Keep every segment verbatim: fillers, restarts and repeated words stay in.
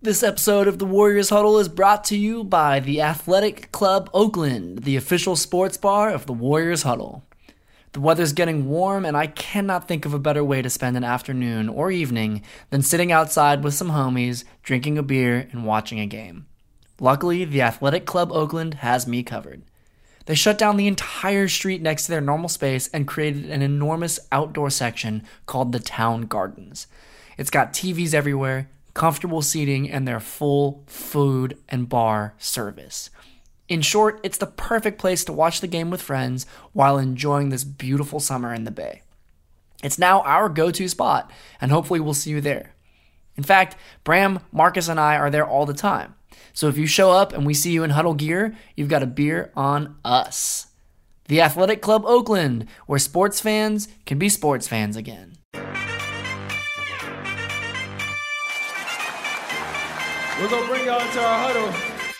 This episode of the Warriors Huddle is brought to you by the Athletic Club Oakland, the official sports bar of the Warriors Huddle. The weather's getting warm, and I cannot think of a better way to spend an afternoon or evening than sitting outside with some homies, drinking a beer, and watching a game. Luckily, the Athletic Club Oakland has me covered. They shut down the entire street next to their normal space and created an enormous outdoor section called the Town Gardens. It's got T Vs everywhere, comfortable seating, and their full food and bar service. In short, it's the perfect place to watch the game with friends while enjoying this beautiful summer in the Bay. It's now our go-to spot, and hopefully we'll see you there. In fact, Bram, Marcus, and I are there all the time. So if you show up and we see you in huddle gear, you've got a beer on us. The Athletic Club Oakland, where sports fans can be sports fans again. We're going to bring y'all into our huddle.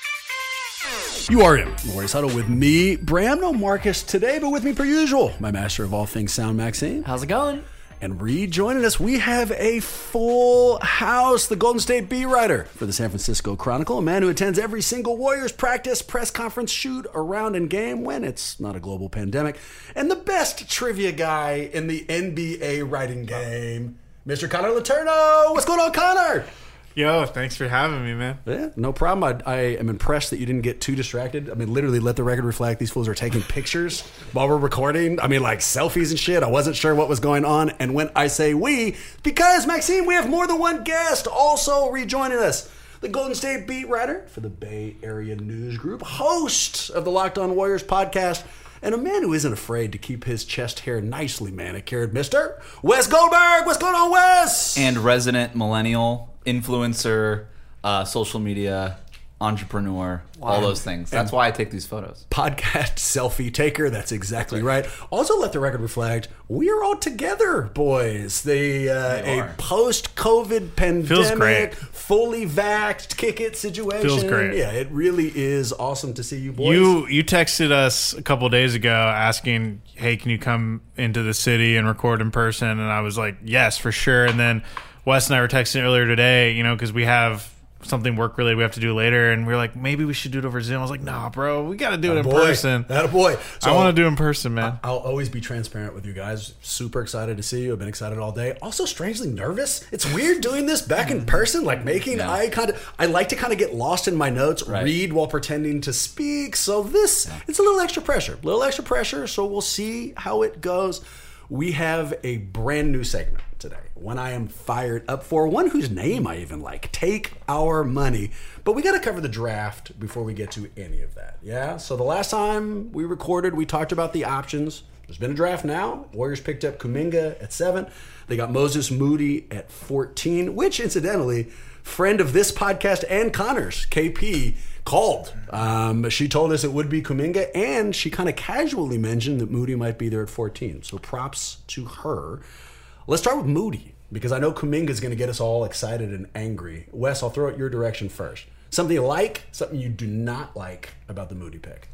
You are in the Warriors Huddle with me, Bram, no Marcus today, but with me per usual, my master of all things sound, Maxine. How's it going? And rejoining us, we have a full house, the Golden State beat writer for the San Francisco Chronicle, a man who attends every single Warriors practice, press conference, shoot, around, and game when it's not a global pandemic, and the best trivia guy in the N B A writing game, Mister Connor Letourneau. What's going on, Connor? Yo, thanks for having me, man. Yeah, no problem. I, I am impressed that you didn't get too distracted. I mean, literally, let the record reflect. These fools are taking pictures while we're recording. I mean, like selfies and shit. I wasn't sure what was going on. And when I say we, because, Maxine, we have more than one guest also rejoining us. The Golden State beat writer for the Bay Area News Group, host of the Locked On Warriors podcast, and a man who isn't afraid to keep his chest hair nicely manicured, Mister Wes Goldberg. What's going on, Wes? And resident millennial, influencer, uh, social media, entrepreneur, wow. All those things. That's and why I take these photos. Podcast selfie taker. That's exactly right. Also, let the record reflect, we are all together, boys. The uh, a post-COVID pandemic, feels great. Fully vaxxed, kick it situation. Feels great. Yeah, it really is awesome to see you, boys. You you texted us a couple days ago asking, hey, can you come into the city and record in person? And I was like, yes, for sure. And then Wes and I were texting earlier today, you know, because we have something work related we have to do later, and we were like, maybe we should do it over Zoom. I was like, nah, bro, we got to do it in boy. person. That a boy. So I want to do it in person, man. I'll always be transparent with you guys. Super excited to see you. I've been excited all day. Also, strangely nervous. It's weird doing this back in person, like making yeah. eye contact. I like to kind of get lost in my notes, right. read while pretending to speak. So this, yeah. it's a little extra pressure, a little extra pressure. So we'll see how it goes. We have a brand new segment today, one I am fired up for, one whose name I even like, Take Our Money. But we got to cover the draft before we get to any of that, yeah? So the last time we recorded, we talked about the options. There's been a draft now. Warriors picked up Kuminga at seven. They got Moses Moody at fourteen, which, incidentally, friend of this podcast and Connor's, K P, called. Um, she told us it would be Kuminga, and she kind of casually mentioned that Moody might be there at fourteen. So props to her. Let's start with Moody, because I know Kuminga is going to get us all excited and angry. Wes, I'll throw it your direction first. Something you like, something you do not like about the Moody pick.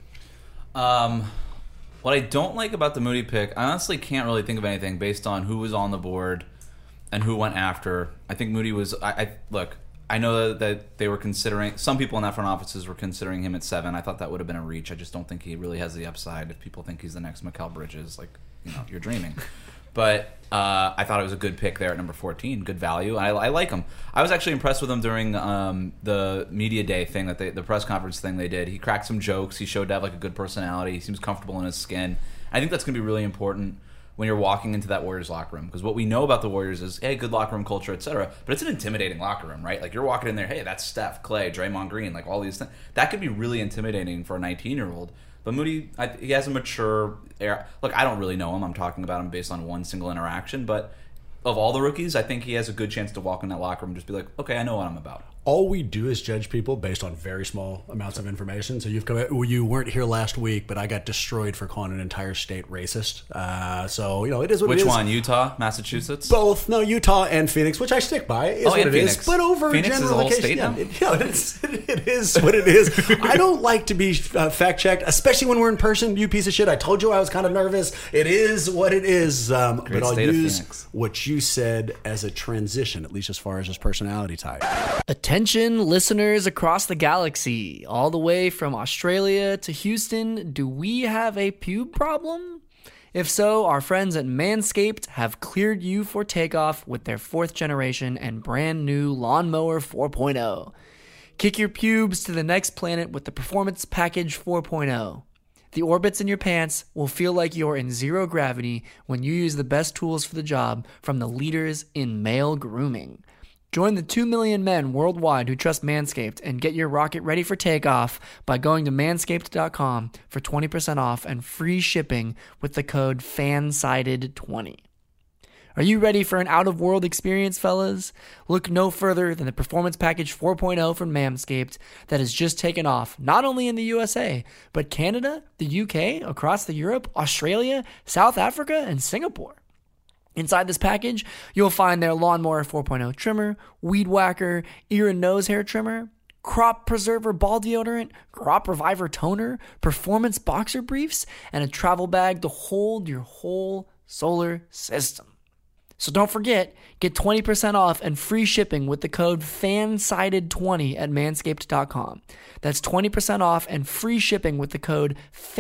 Um, what I don't like about the Moody pick, I honestly can't really think of anything based on who was on the board and who went after. I think Moody was, I, I look, I know that, that they were considering, some people in that front offices were considering him at seven. I thought that would have been a reach. I just don't think he really has the upside. If people think he's the next Mikal Bridges, like, you know, you're dreaming. But uh, I thought it was a good pick there at number fourteen, good value. I, I like him. I was actually impressed with him during um, the media day thing, that they, the press conference thing they did. He cracked some jokes. He showed to have like a good personality. He seems comfortable in his skin. I think that's going to be really important when you're walking into that Warriors locker room, because what we know about the Warriors is, hey, good locker room culture, et cetera. But it's an intimidating locker room, right? Like, you're walking in there, hey, that's Steph, Clay, Draymond Green, like all these things. That could be really intimidating for a nineteen-year-old. But Moody, I, he has a mature era. Look, I don't really know him. I'm talking about him based on one single interaction. But of all the rookies, I think he has a good chance to walk in that locker room and just be like, okay, I know what I'm about. all we do is judge people based on very small amounts of information. So you've come, you weren't here last week, but I got destroyed for calling an entire state racist. Uh, so, you know, it is what Which it is. Which one? Utah? Massachusetts? Both. No, Utah and Phoenix, which I stick by. Is oh, what and it Phoenix. is. But over Phoenix is a whole state yeah, now? It, yeah, it is, it is what it is. I don't like to be uh, fact-checked, especially when we're in person, you piece of shit. I told you I was kind of nervous. It is what it is. Um, but I'll use what you said as a transition, at least as far as his personality type. Attention Attention listeners across the galaxy, all the way from Australia to Houston, do we have a pube problem? If so, our friends at Manscaped have cleared you for takeoff with their fourth generation and brand new Lawnmower four point oh. Kick your pubes to the next planet with the Performance Package four point oh. The orbits in your pants will feel like you're in zero gravity when you use the best tools for the job from the leaders in male grooming. Join the two million men worldwide who trust Manscaped and get your rocket ready for takeoff by going to manscaped dot com for twenty percent off and free shipping with the code fansided twenty. Are you ready for an out-of-world experience, fellas? Look no further than the Performance Package four point oh from Manscaped that has just taken off, not only in the U S A, but Canada, the U K, across the Europe, Australia, South Africa, and Singapore. Inside this package, you'll find their Lawnmower four point oh trimmer, Weed Whacker, ear and nose hair trimmer, Crop Preserver ball deodorant, Crop Reviver toner, Performance boxer briefs, and a travel bag to hold your whole solar system. So don't forget, get twenty percent off and free shipping with the code fansided twenty at manscaped dot com. That's twenty percent off and free shipping with the code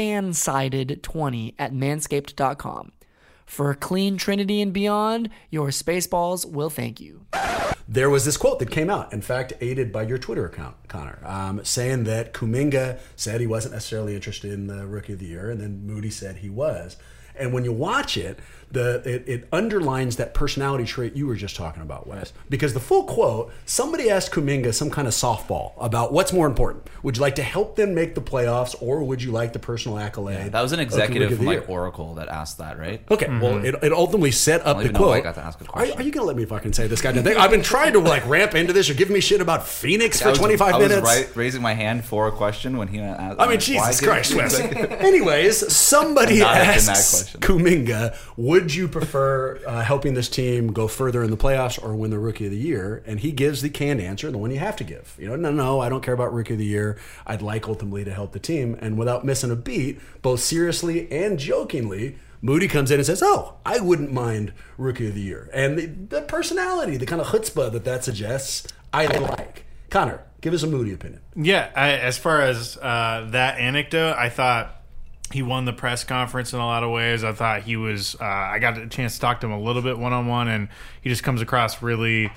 fansided twenty at manscaped dot com. For a clean Trinity and beyond, your Spaceballs will thank you. There was this quote that came out, in fact, aided by your Twitter account, Connor, um, saying that Kuminga said he wasn't necessarily interested in the Rookie of the Year, and then Moody said he was. And when you watch it, the it, it underlines that personality trait you were just talking about, Wes. Because the full quote, somebody asked Kuminga some kind of softball about what's more important. Would you like to help them make the playoffs, or would you like the personal accolade? Yeah, that was an executive from like Oracle that asked that, right? Okay, mm-hmm. well, it, it ultimately set up the quote. I got to ask a question. Are, are you going to let me fucking say this goddamn thing? I've been trying to like ramp into this. You're giving me shit about Phoenix for was, twenty-five I was minutes. Right, raising my hand for a question when he asked. I mean, Jesus Christ, Wes. Anyways, somebody asks Kuminga, would you prefer Uh, helping this team go further in the playoffs or win the Rookie of the Year? And he gives the canned answer, the one you have to give. You know, no, no, I don't care about Rookie of the Year. I'd like ultimately to help the team. And without missing a beat, both seriously and jokingly, Moody comes in and says, oh, I wouldn't mind Rookie of the Year. And the, the personality, the kind of chutzpah that that suggests, I like. Connor, give us a Moody opinion. Yeah, I, as far as uh, that anecdote, I thought he won the press conference in a lot of ways. I thought he was uh, – I got a chance to talk to him a little bit one-on-one, and he just comes across really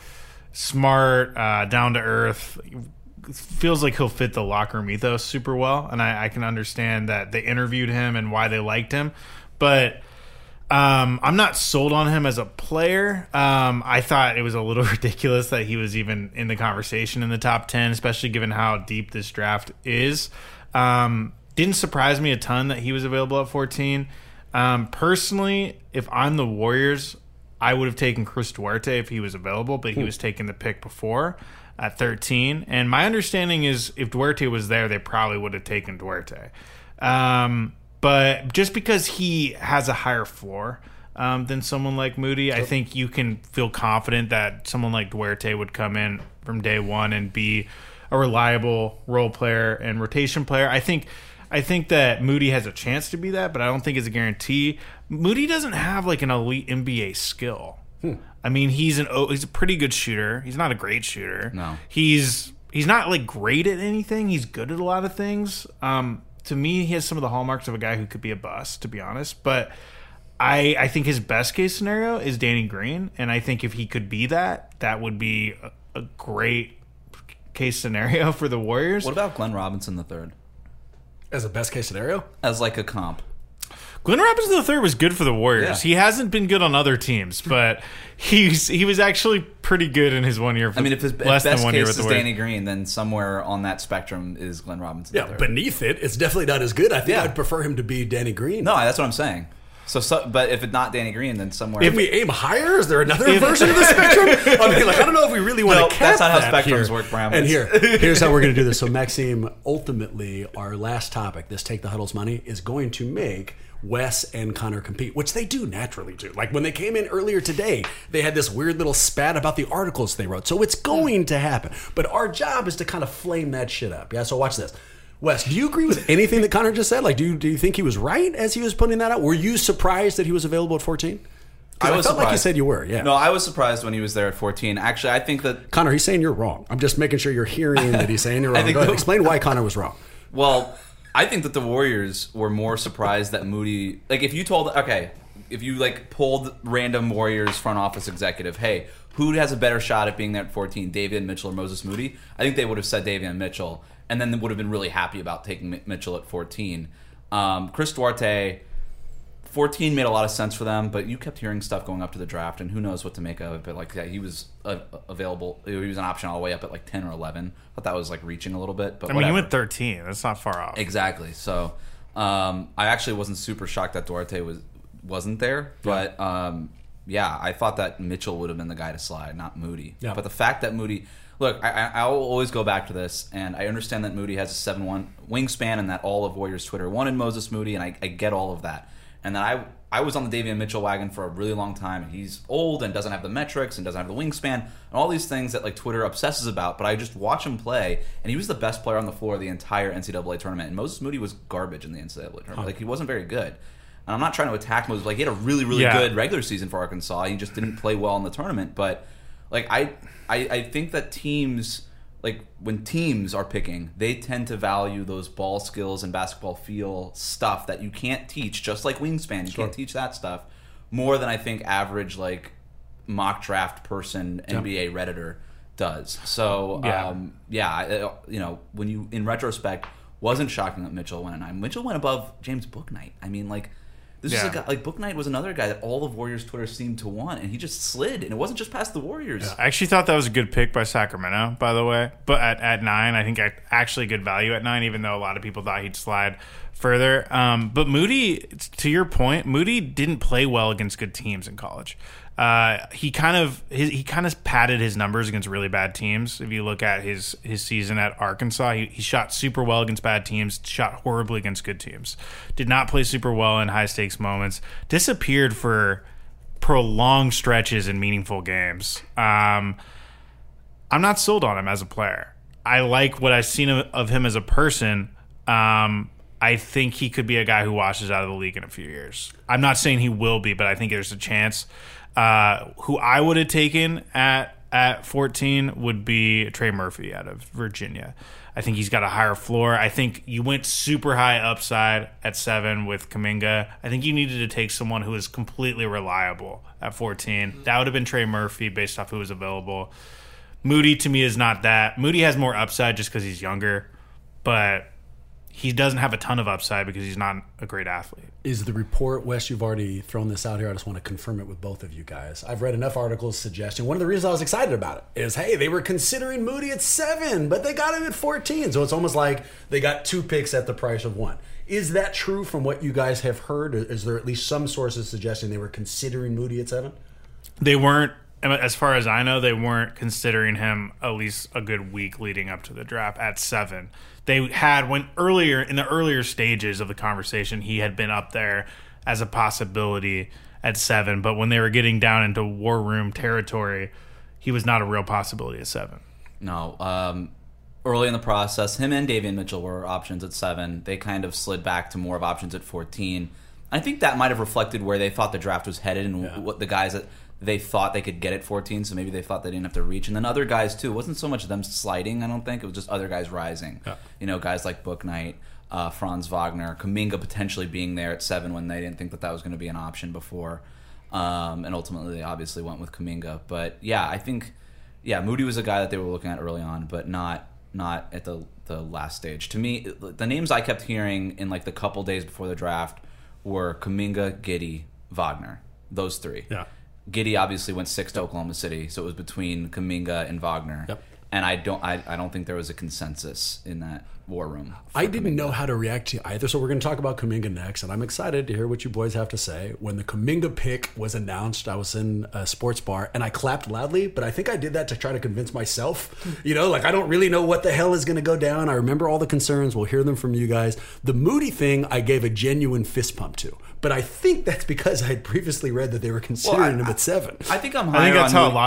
smart, uh, down-to-earth. Feels like he'll fit the locker room ethos super well, and I, I can understand that they interviewed him and why they liked him. But um, I'm not sold on him as a player. Um, I thought it was a little ridiculous that he was even in the conversation in the top ten, especially given how deep this draft is. Um Didn't surprise me a ton that he was available at fourteen. Um, personally, if I'm the Warriors, I would have taken Chris Duarte if he was available, but he was taking the pick before at thirteen. And my understanding is if Duarte was there, they probably would have taken Duarte. Um, but just because he has a higher floor um, than someone like Moody, I think you can feel confident that someone like Duarte would come in from day one and be a reliable role player and rotation player. I think... I think that Moody has a chance to be that, but I don't think it's a guarantee. Moody doesn't have like an elite N B A skill. Hmm. I mean, he's an he's a pretty good shooter. He's not a great shooter. No, he's he's not like great at anything. He's good at a lot of things. Um, to me, he has some of the hallmarks of a guy who could be a bust, to be honest. But I I think his best case scenario is Danny Green, and I think if he could be that, that would be a, a great case scenario for the Warriors. What about Glenn Robinson the third? As a best case scenario? As like a comp. Glenn Robinson the third was good for the Warriors. Yeah. He hasn't been good on other teams, but he's he was actually pretty good in his one year. I mean, if his less if best than one case year with is the Warriors. Danny Green, then somewhere on that spectrum is Glenn Robinson Yeah, the third. beneath it, it's definitely not as good. I think Yeah. I'd prefer him to be Danny Green. No, that's what I'm saying. So, so, but if it's not Danny Green, then somewhere. If we aim higher, is there another version of the spectrum? I mean, like, I don't know if we really want No, to cap that's not how that spectrums here. work, Bram. And here, here's how we're going to do this. So, Maxime, ultimately, our last topic, this Take the Huddle's money, is going to make Wes and Connor compete, which they do naturally do. Like, when they came in earlier today, they had this weird little spat about the articles they wrote. So, it's going to happen. But our job is to kind of flame that shit up. Yeah, so watch this. Wes, do you agree with anything that Connor just said? Like, do you, do you think he was right as he was putting that out? Were you surprised that he was available at fourteen? I was I felt surprised. like you said you were. Yeah. No, I was surprised when he was there at fourteen. Actually, I think that. Connor, he's saying you're wrong. I'm just making sure you're hearing that he's saying you're wrong. think Go ahead. the- Explain why Connor was wrong. Well, I think that the Warriors were more surprised that Moody. Like, if you told, okay, if you like pulled random Warriors front office executive, hey, who has a better shot at being there at fourteen, Davion Mitchell or Moses Moody? I think they would have said Davion Mitchell, and then they would have been really happy about taking Mitchell at fourteen. Um, Chris Duarte, fourteen made a lot of sense for them, but you kept hearing stuff going up to the draft, and who knows what to make of it. But like, yeah, he was uh, available. He was an option all the way up at like ten or eleven. I thought that was like reaching a little bit, but I mean, whatever. he went thirteen. That's not far off. Exactly. So um, I actually wasn't super shocked that Duarte was wasn't there, but um, yeah, I thought that Mitchell would have been the guy to slide, not Moody. Yeah. But the fact that Moody, look, I, I I'll always go back to this, and I understand that Moody has a seven one wingspan, and that all of Warriors Twitter wanted Moses Moody, and I, I get all of that, and that I. I was on the Davion Mitchell wagon for a really long time. He's old and doesn't have the metrics and doesn't have the wingspan and all these things that like Twitter obsesses about. But I just watch him play, and he was the best player on the floor the entire N C double A tournament. And Moses Moody was garbage in the N C double A tournament. Like, he wasn't very good. And I'm not trying to attack Moses. Like, he had a really, really Yeah. good regular season for Arkansas. He just didn't play well in the tournament. But like, I, I, I think that teams. Like, when teams are picking, they tend to value those ball skills and basketball feel stuff that you can't teach, just like wingspan. You Sure. can't teach that stuff more than I think average, like, mock draft person, N B A Redditor does. So, Yeah. um, yeah, I- you know, when you, in retrospect, wasn't shocking that Mitchell went at nine. Mitchell went above James Bouknight. I mean, like, this Yeah. is a guy, like, Bouknight was another guy that all of Warriors Twitter seemed to want, and he just slid, and it wasn't just past the Warriors. I actually thought that was a good pick by Sacramento, by the way. But at, at nine, I think I, actually good value at nine, even though a lot of people thought he'd slide further. Um, but Moody, to your point, Moody didn't play well against good teams in college. Uh, he kind of his, he kind of padded his numbers against really bad teams. If you look at his his season at Arkansas, he, he shot super well against bad teams, shot horribly against good teams. Did not play super well in high stakes moments. Disappeared for prolonged stretches in meaningful games. Um, I'm not sold on him as a player. I like what I've seen of, of him as a person. Um, I think he could be a guy who washes out of the league in a few years. I'm not saying he will be, but I think there's a chance. Uh, who I would have taken at at fourteen would be Trey Murphy out of Virginia. I think he's got a higher floor. I think you went super high upside at seven with Kuminga. I think you needed to take someone who is completely reliable at fourteen. That would have been Trey Murphy based off who was available. Moody, to me, is not that. Moody has more upside just because he's younger, but he doesn't have a ton of upside because he's not a great athlete. Is the report, Wes, you've already thrown this out here. I just want to confirm it with both of you guys. I've read enough articles suggesting one of the reasons I was excited about it is, hey, they were considering Moody at seven, but they got him at fourteen. So it's almost like they got two picks at the price of one. Is that true from what you guys have heard? Is there at least some sources suggesting they were considering Moody at seven? They weren't, as far as I know, they weren't considering him at least a good week leading up to the draft at seven. They had, when earlier, in the earlier stages of the conversation, he had been up there as a possibility at seven. But when they were getting down into war room territory, he was not a real possibility at seven. No. Um, early in the process, him and Davion Mitchell were options at seven. They kind of slid back to more of options at fourteen. I think that might have reflected where they thought the draft was headed and Yeah. what the guys that they thought they could get at fourteen, so maybe they thought they didn't have to reach. And then other guys, too. It wasn't so much them sliding, I don't think. It was just other guys rising. Yeah. You know, guys like Bouknight, uh, Franz Wagner, Kuminga potentially being there at seven when they didn't think that that was going to be an option before. Um, and ultimately, they obviously went with Kuminga. But, yeah, I think, yeah, Moody was a guy that they were looking at early on, but not not at the, the last stage. To me, the names I kept hearing in, like, the couple days before the draft were Kuminga, Giddey, Wagner. Those three. Yeah. Giddey obviously went sixth to Oklahoma City, so it was between Kuminga and Wagner. Yep. And I don't, I, I don't think there was a consensus in that war room. for I didn't Kuminga. know how to react to either, so we're going to talk about Kuminga next, and I'm excited to hear what you boys have to say. When the Kuminga pick was announced, I was in a sports bar, and I clapped loudly, but I think I did that to try to convince myself. You know, like, I don't really know what the hell is going to go down. I remember all the concerns. We'll hear them from you guys. The Moody thing, I gave a genuine fist pump to, but I think that's because I had previously read that they were considering Well, I- him at seven. I think I'm I higher think that's on how Moody. a lot of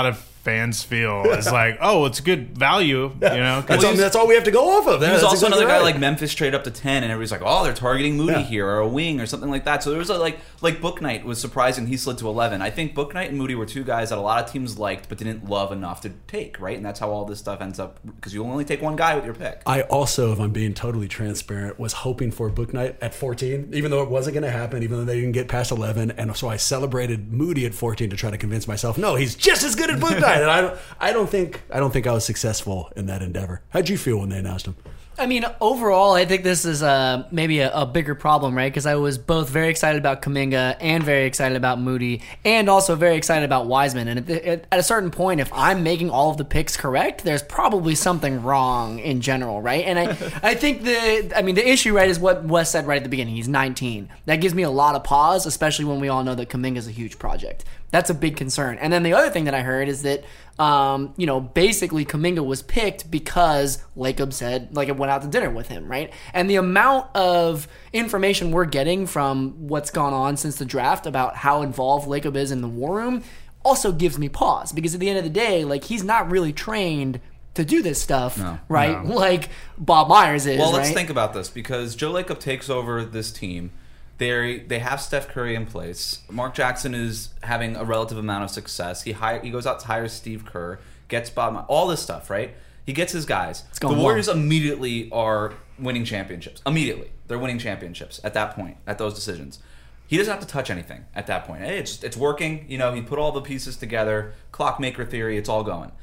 fans feel is like, oh, it's good value, you know. That's, all, that's all we have to go off of. He was That's also exactly another guy right. like Memphis traded up to ten, and everybody's like, "Oh, they're targeting Moody Yeah. here, or a wing, or something like that." So there was a, like, like Book Knight was surprising. He slid to eleven. I think Book Knight and Moody were two guys that a lot of teams liked, but didn't love enough to take. Right, and that's how all this stuff ends up because you only take one guy with your pick. I also, if I'm being totally transparent, was hoping for Book Knight at fourteen, even though it wasn't going to happen, even though they didn't get past eleven, and so I celebrated Moody at fourteen to try to convince myself, no, he's just as good as Book Knight, and I don't, I don't think, I don't think I was successful in that endeavor. How'd you feel when they announced him? I mean, overall, I think this is uh, maybe a, a bigger problem, right? Because I was both very excited about Kuminga and very excited about Moody, and also very excited about Wiseman. And at, the, at, at a certain point, if I'm making all of the picks correct, there's probably something wrong in general, right? And I, I think the, I mean, the issue, right, is what Wes said right at the beginning. He's nineteen. That gives me a lot of pause, especially when we all know that Kuminga is a huge project. That's a big concern. And then the other thing that I heard is that, um, you know, basically Kuminga was picked because Lacob said, like, it went out to dinner with him, right? And the amount of information we're getting from what's gone on since the draft about how involved Lacob is in the war room also gives me pause. Because at the end of the day, like, he's not really trained to do this stuff, No, right? no. Like Bob Myers is, Well, right? let's think about this because Joe Lacob takes over this team. They they have Steph Curry in place. Mark Jackson is having a relative amount of success. He hire, he goes out to hire Steve Kerr, gets Bob, all this stuff, right? He gets his guys. The going Warriors well. immediately are winning championships. Immediately, they're winning championships at that point. At those decisions, he doesn't have to touch anything at that point. It's it's working. You know, he put all the pieces together. Clockmaker theory. It's all going.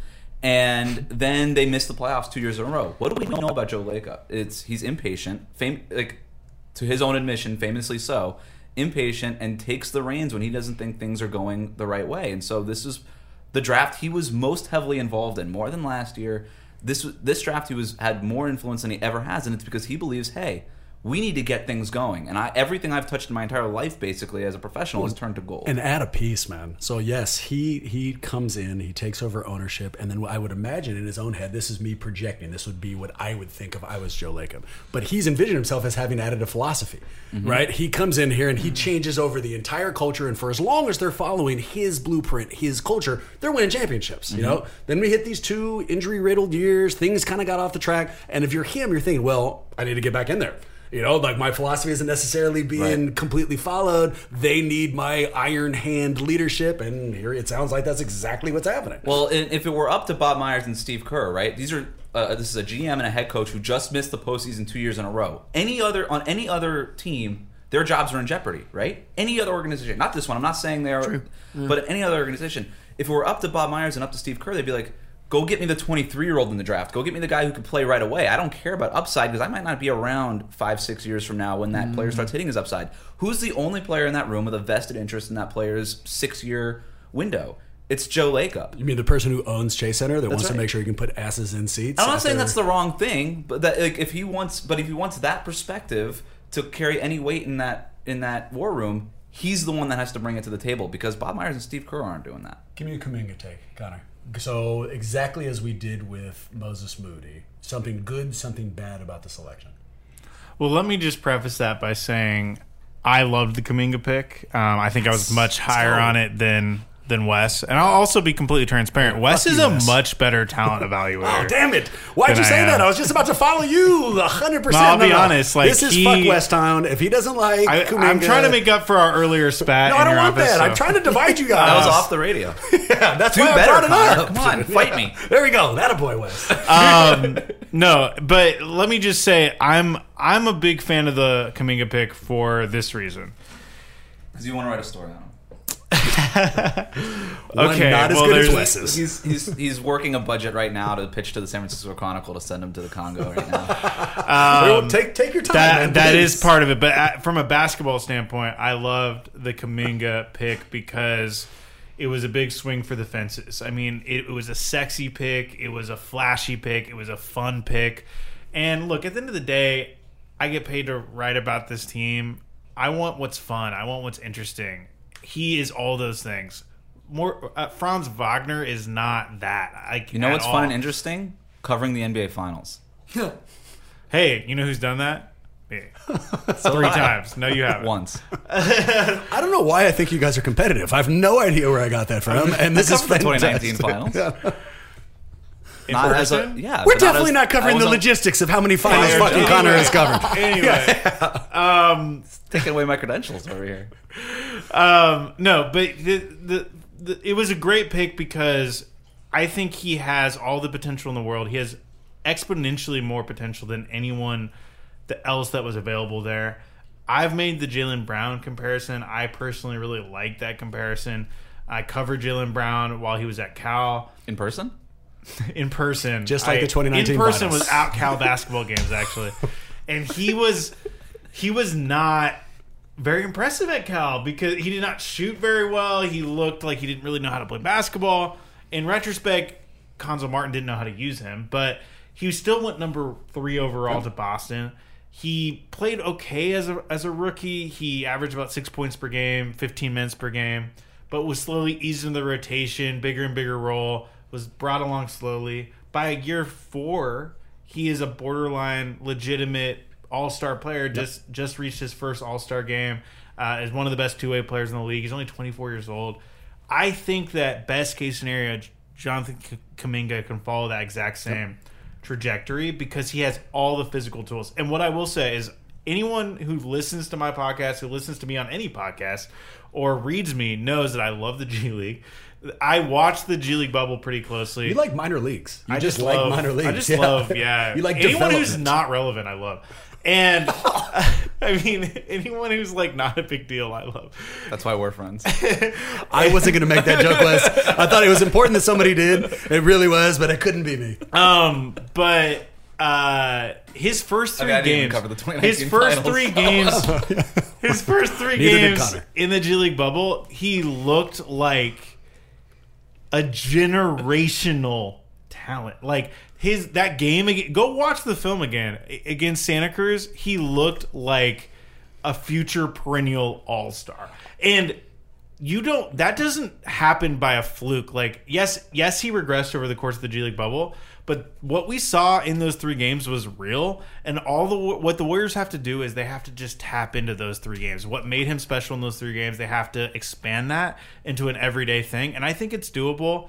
And then they miss the playoffs two years in a row. What do we know about Joe Lacob? It's he's impatient. Fame like. To his own admission, famously so, impatient and takes the reins when he doesn't think things are going the right way. And so this is the draft he was most heavily involved in, more than last year. This this draft he was had more influence than he ever has, and it's because he believes, hey, we need to get things going. And I everything I've touched in my entire life, basically, as a professional, has turned to gold. And add a piece, man. So yes, he he comes in, he takes over ownership, and then I would imagine in his own head, this is me projecting. This would be what I would think if I was Joe Lacob. But he's envisioned himself as having added a philosophy, mm-hmm. right? He comes in here and he changes over the entire culture, and for as long as they're following his blueprint, his culture, they're winning championships. Mm-hmm. You know. Then we hit these two injury-riddled years. Things kind of got off the track, and if you're him, you're thinking, well, I need to get back in there. You know, like my philosophy isn't necessarily being Right. completely completely followed. They need my iron hand leadership, and here it sounds like that's exactly what's happening. Well, i- if it were up to Bob Myers and Steve Kerr, right? These are uh, this is a G M and a head coach who just missed the postseason two years in a row. Any other on any other team, their jobs are in jeopardy, right? Any other organization, not this one. I'm not saying they are, but any other organization. If it were up to Bob Myers and up to Steve Kerr, they'd be like, go get me the twenty-three-year-old in the draft. Go get me the guy who can play right away. I don't care about upside because I might not be around five, six years from now when that mm. player starts hitting his upside. Who's the only player in that room with a vested interest in that player's six-year window? It's Joe Lacob. You mean the person who owns Chase Center that wants right. to make sure he can put asses in seats? I'm not after- saying that's the wrong thing, but that like if he wants, but if he wants that perspective to carry any weight in that in that war room, he's the one that has to bring it to the table because Bob Myers and Steve Kerr aren't doing that. Give me a Kuminga take, Connor. So exactly as we did with Moses Moody, something good, something bad about the selection. Well, let me just preface that by saying I loved the Kuminga pick. Um, I think I was much higher on it than than Wes, and I'll also be completely transparent. Wes fuck is you, a Wes. much better talent evaluator. Oh, damn it. Why'd Then you say I that? am. I was just about to follow you one hundred percent. No, I'll be honest, like, this is he- fuck West Town. If he doesn't like I, Kuminga, I'm trying to make up for our earlier spat. No, in I don't your want office, that. so- I'm trying to divide you guys. That was off the radio. Yeah, that's Do why better, I brought it Connor. up. Come on, fight me. There we go. That a boy, Wes. um, no, but let me just say I'm I'm a big fan of the Kuminga pick for this reason. Because you want to write a story on him. One Okay, not as well, good as there's- Wes's. He's he's he's working a budget right now to pitch to the San Francisco Chronicle to send him to the Congo right now. Well, take take your time, That man. that please. is part of it, but at, from a basketball standpoint, I loved the Kuminga pick because it was a big swing for the fences. I mean, it, it was a sexy pick, it was a flashy pick, it was a fun pick. And look, at the end of the day, I get paid to write about this team. I want what's fun. I want what's interesting. He is all those things. More uh, Franz Wagner is not that. I, You know at what's all. fun and interesting? Covering the N B A Finals. Hey, you know who's done that? me. Three times. No, you haven't. Once. I don't know why I think you guys are competitive. I have no idea where I got that from, and this is the twenty nineteen fantastic. finals. Yeah. In Not as a, person? yeah, We're but definitely as- not covering I the was on- logistics of how many finals Anyway, fucking Connor has covered. Anyway, um, Taking away my credentials over here. um, no, but the, the the it was a great pick because I think he has all the potential in the world. He has exponentially more potential than anyone that else that was available there. I've made the Jaylen Brown comparison. I personally really like that comparison. I covered Jaylen Brown while he was at Cal In person? in person. Just like I- the twenty nineteen in person finals. was at Cal basketball games actually, and he was he was not very impressive at Cal because he did not shoot very well. He looked like he didn't really know how to play basketball. In retrospect, Cuonzo Martin didn't know how to use him, but he still went number three overall to Boston. He played okay as a as a rookie. He averaged about six points per game, fifteen minutes per game, but was slowly eased into the rotation, bigger and bigger role, was brought along slowly. By year four, he is a borderline legitimate all-star player, just just reached his first all-star game, uh, is one of the best two-way players in the league. He's only twenty-four years old. I think that best case scenario, Jonathan Kuminga can follow that exact same yep. trajectory because he has all the physical tools. And what I will say is anyone who listens to my podcast, who listens to me on any podcast, or reads me knows that I love the G League. I watch the G League bubble pretty closely. You like minor leagues. You I just, just like love, minor leagues. I just yeah. love, yeah. You like anyone who's development. not relevant, I love. And I mean, anyone who's like not a big deal, I love. That's why we're friends. I wasn't going to make that joke, Wes. I thought it was important that somebody did. It really was, but it couldn't be me. Um, but uh, his first three I mean, I didn't even games, cover the twenty nineteen his first finals. three games, his first three Neither did games Connor. in the G League bubble, he looked like a generational talent. Like his that game again, go watch the film again against Santa Cruz. He looked like a future perennial all-star. And you don't that doesn't happen by a fluke. Like yes, yes he regressed over the course of the G League bubble, but what we saw in those three games was real, and all the what the Warriors have to do is they have to just tap into those three games. What made him special in those three games, they have to expand that into an everyday thing, and I think it's doable.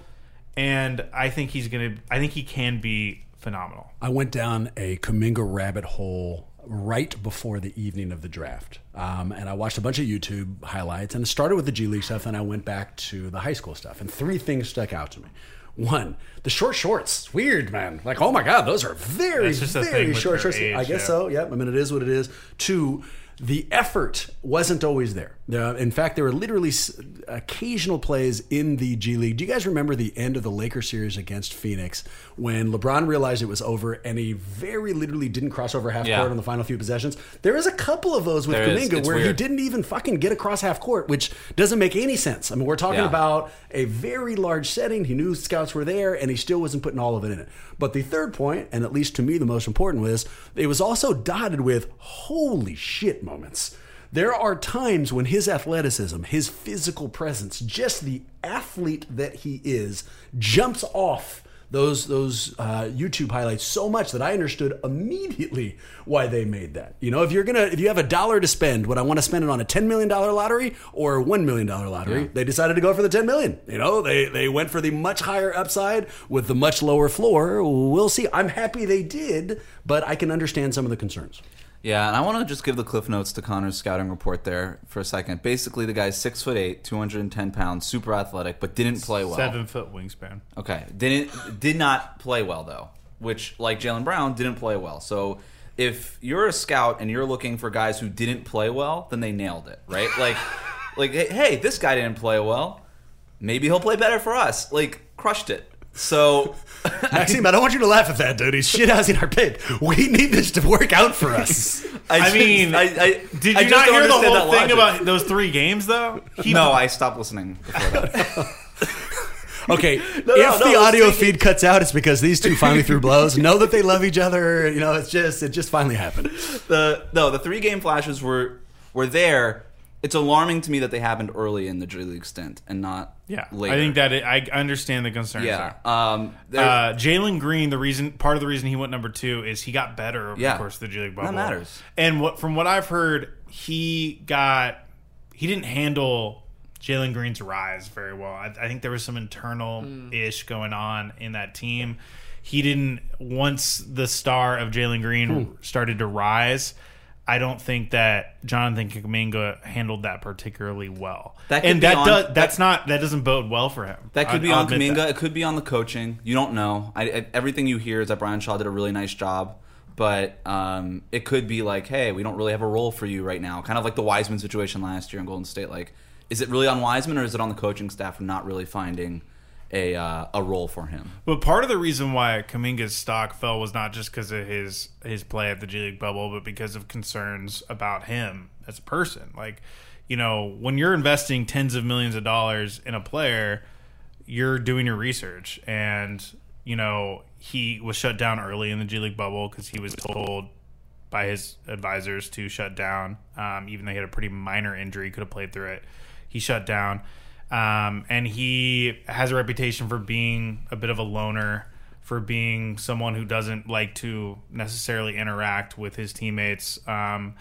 And I think he's gonna. I think he can be phenomenal. I went down a Kuminga rabbit hole right before the evening of the draft, um, and I watched a bunch of YouTube highlights. And it started with the G League stuff, and I went back to the high school stuff. And three things stuck out to me. One, the short shorts. Weird, man. Like, oh my god, those are very, That's just a thing very with short their shorts. age, I guess yeah. so. Yep. I mean, it is what it is. Two, the effort wasn't always there. Uh, in fact, there were literally s- occasional plays in the G League. Do you guys remember the end of the Lakers series against Phoenix when LeBron realized it was over and he very literally didn't cross over half Yeah. court on the final few possessions? There is a couple of those with There is. Kuminga It's where he weird. didn't even fucking get across half court, which doesn't make any sense. I mean, we're talking Yeah. about a very large setting. He knew scouts were there, and he still wasn't putting all of it in it. But the third point, and at least to me the most important, was it was also dotted with holy shit moments. There are times when his athleticism, his physical presence, just the athlete that he is, jumps off those those uh, YouTube highlights so much that I understood immediately why they made that. You know, if you're gonna, if you have a dollar to spend, would I want to spend it on a ten million dollar lottery or a one million dollar lottery? Yeah. They decided to go for the ten million. You know, they they went for the much higher upside with the much lower floor. We'll see. I'm happy they did, but I can understand some of the concerns. Yeah, and I want to just give the cliff notes to Connor's scouting report there for a second. Basically, the guy's six foot eight, two hundred ten pounds, super athletic, but didn't play well. Seven foot wingspan. Okay, didn't did not play well though, which like Jaylen Brown didn't play well. So if you're a scout and you're looking for guys who didn't play well, then they nailed it, right? Like, like hey, this guy didn't play well. Maybe he'll play better for us. Like, crushed it. So, Maxime, I don't want you to laugh at that, dude. He's shithousing our pick. We need this to work out for us. I, I just- mean, I, I Did I you just not don't hear the understand whole that thing logic. about those three games though? He, No, I stopped listening before that. Okay, no, if no, the I was audio thinking- feed cuts out, it's because these two finally threw blows. Know that they love each other. You know, it's just it just finally happened. the no, the three game flashes were were there, it's alarming to me that they happened early in the G League stint and not Yeah, later. I think that it, I understand the concerns yeah. there. Um, there- Uh, Jalen Green, the reason, part of the reason he went number two is he got better over Yeah. the course of the G League bubble. That matters. And what from what I've heard, he got he didn't handle Jalen Green's rise very well. I, I think there was some internal ish going on in that team. He didn't once the star of Jalen Green started to rise. I don't think that Jonathan Kuminga handled that particularly well. That could and be that on- does that- that's not that doesn't bode well for him. That could I'll- be I'll on admit Kuminga. that. It could be on the coaching. You don't know. I, I, everything you hear is that Brian Shaw did a really nice job, but um, it could be like, hey, we don't really have a role for you right now. Kind of like the Wiseman situation last year in Golden State. Like, is it really on Wiseman or is it on the coaching staff for not really finding a uh, a role for him? But part of the reason why Kuminga's stock fell was not just because of his his play at the G League bubble, but because of concerns about him as a person. Like, you know, when you're investing tens of millions of dollars in a player, you're doing your research. And, you know, he was shut down early in the G League bubble because he was told by his advisors to shut down. Um, even though he had a pretty minor injury, could have played through it. He shut down. Um, and he has a reputation for being a bit of a loner, for being someone who doesn't like to necessarily interact with his teammates. Um,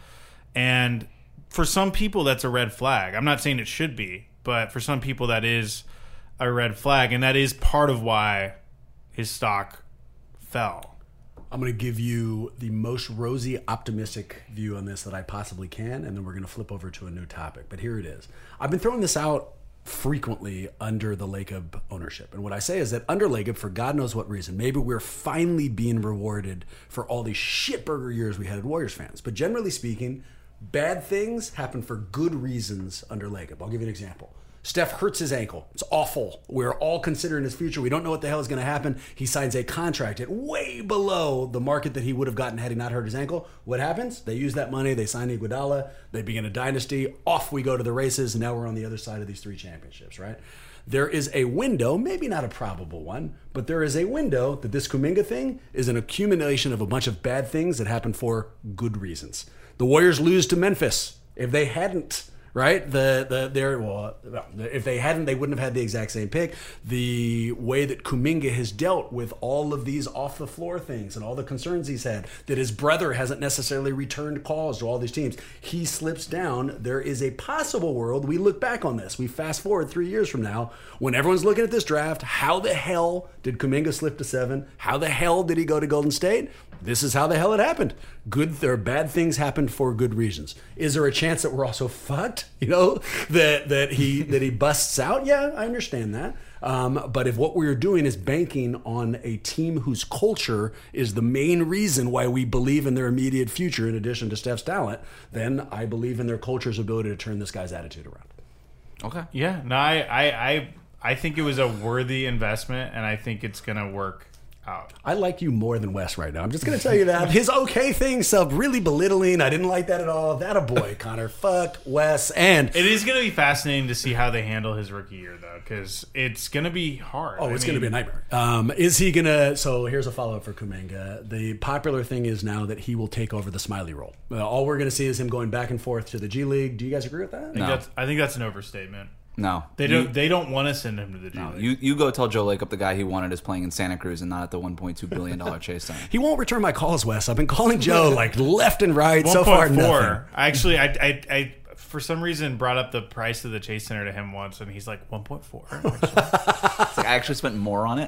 and for some people, that's a red flag. I'm not saying it should be, but for some people, that is a red flag. And that is part of why his stock fell. I'm going to give you the most rosy, optimistic view on this that I possibly can, and then we're going to flip over to a new topic. But here it is. I've been throwing this out frequently under the Lacob ownership. And what I say is that under Lacob, for God knows what reason, maybe we're finally being rewarded for all these shitburger years we had as Warriors fans. But generally speaking, bad things happen for good reasons under Lacob. I'll give you an example. Steph hurts his ankle. It's awful. We're all considering his future. We don't know what the hell is going to happen. He signs a contract at way below the market that he would have gotten had he not hurt his ankle. What happens? They use that money. They sign Iguodala. They begin a dynasty. Off we go to the races, and now we're on the other side of these three championships, right? There is a window, maybe not a probable one, but there is a window that this Kuminga thing is an accumulation of a bunch of bad things that happen for good reasons. The Warriors lose to Memphis. If they hadn't... Right, the the there. Well, if they hadn't, they wouldn't have had the exact same pick. The way that Kuminga has dealt with all of these off the floor things and all the concerns he's had, that his brother hasn't necessarily returned calls to all these teams, he slips down. There is a possible world we look back on this. We fast forward three years from now, when everyone's looking at this draft. How the hell did Kuminga slip to seven? How the hell did he go to Golden State? This is how the hell it happened. Good or bad things happened for good reasons. Is there a chance that we're also fucked? You know, that that he that he busts out? Yeah, I understand that. Um, but if what we're doing is banking on a team whose culture is the main reason why we believe in their immediate future, in addition to Steph's talent, then I believe in their culture's ability to turn this guy's attitude around. Okay. Yeah, no, I, I, I, I think it was a worthy investment, and I think it's going to work out. I like you more than Wes right now. I'm just going to tell you that. His okay thing, sub really belittling. I didn't like that at all. That a boy, Connor. Fuck Wes. And It is going to be fascinating to see how they handle his rookie year, though, because it's going to be hard. oh, I it's going to be a mean, nightmare. Um, is he going to? So here's a follow up for Kuminga. The popular thing is now that he will take over the Smiley role. Uh, all we're going to see is him going back and forth to the G League. Do you guys agree with that? I think, No. that's, I think that's an overstatement. No. They You- don't. They don't want to send him to the G No, League. you you go tell Joe Lacob the guy he wanted is playing in Santa Cruz and not at the one point two billion dollars Chase Center. He won't return my calls, Wes. I've been calling Joe like left and right. So far, nothing. Actually, I, I, I, for some reason, brought up the price of the Chase Center to him once, and he's like one point four. It's like, I actually spent more on it.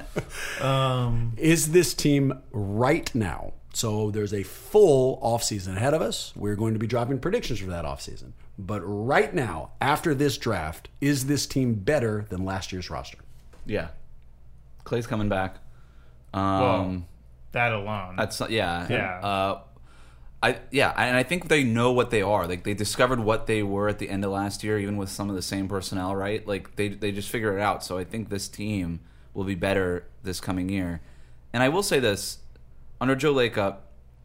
um, Is this team right now? So there's a full offseason ahead of us. We're going to be dropping predictions for that offseason. But right now, after this draft, is this team better than last year's roster? Yeah. Clay's coming back. well, Um, that alone. that's yeah. Yeah. Uh, I yeah, and I think they know what they are. Like they discovered what they were at the end of last year, even with some of the same personnel, right? Like they they just figure it out. So I think this team will be better this coming year. And I will say this, under Joe Lacob,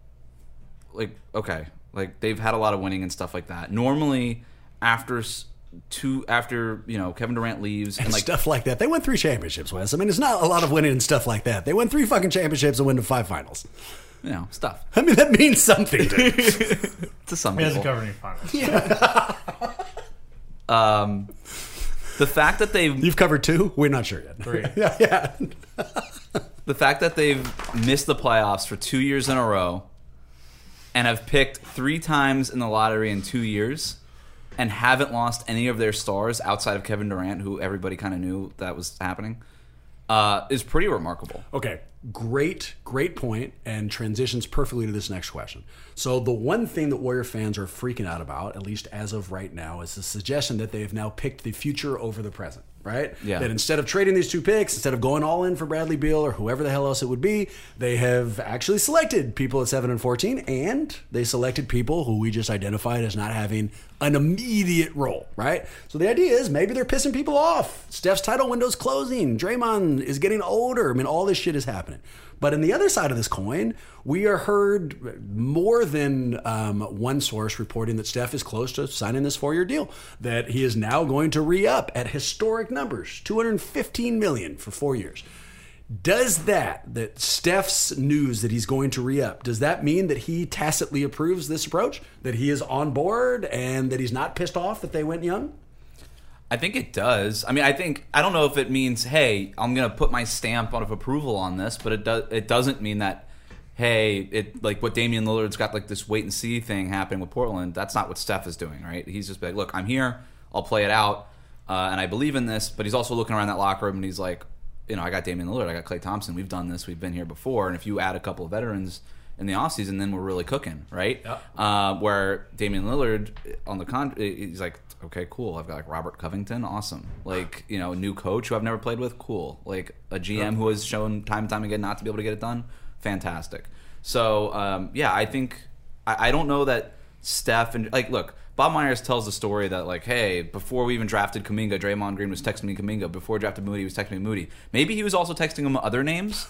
like okay, like they've had a lot of winning and stuff like that. Normally, after s- two, after you know Kevin Durant leaves and And like stuff like that. They won three championships, Wes. I mean, it's not a lot of winning and stuff like that. They won three fucking championships and went to five finals. you know stuff I mean, that means something to to some he hasn't people. covered any finals. Um, the fact that they've You've covered two? We're not sure yet. Three. yeah, yeah. the fact that they've missed the playoffs for two years in a row and have picked three times in the lottery in two years and haven't lost any of their stars outside of Kevin Durant, who everybody kind of knew that was happening, uh, is pretty remarkable. Okay, great, great point, and transitions perfectly to this next question. So the one thing that Warrior fans are freaking out about, at least as of right now, is the suggestion that they have now picked the future over the present, right? Yeah. That instead of trading these two picks, instead of going all in for Bradley Beal or whoever the hell else it would be, they have actually selected people at seven and fourteen, and they selected people who we just identified as not having an immediate role, right? So the idea is maybe they're pissing people off. Steph's title window's closing. Draymond is getting older. I mean, all this shit is happening. But on the other side of this coin, we are heard more than um, one source reporting that Steph is close to signing this four-year deal, that he is now going to re-up at historic numbers, two hundred fifteen million dollars for four years. Does that, that Steph's news that he's going to re-up, does that mean that he tacitly approves this approach? That he is on board and that he's not pissed off that they went young? I think it does. I mean, I think I don't know if it means, hey, I'm gonna put my stamp of approval on this, but it does. It doesn't mean that, hey, it like what Damian Lillard's got like this wait and see thing happening with Portland. That's not what Steph is doing, right? He's just like, look, I'm here, I'll play it out, uh, and I believe in this. But he's also looking around that locker room and he's like, you know, I got Damian Lillard, I got Klay Thompson. We've done this, we've been here before, and if you add a couple of veterans in the offseason, then we're really cooking, right? Yep. Uh, where Damian Lillard on the con, he's like, okay, cool. I've got like Robert Covington, awesome. Like, you know, a new coach who I've never played with, cool. Like a G M who has shown time and time again not to be able to get it done, fantastic. So um, yeah, I think I, I don't know that Steph and like look, Bob Myers tells the story that like, hey, before we even drafted Kuminga, Draymond Green was texting me Kuminga. Before we drafted Moody, he was texting me Moody. Maybe he was also texting him other names.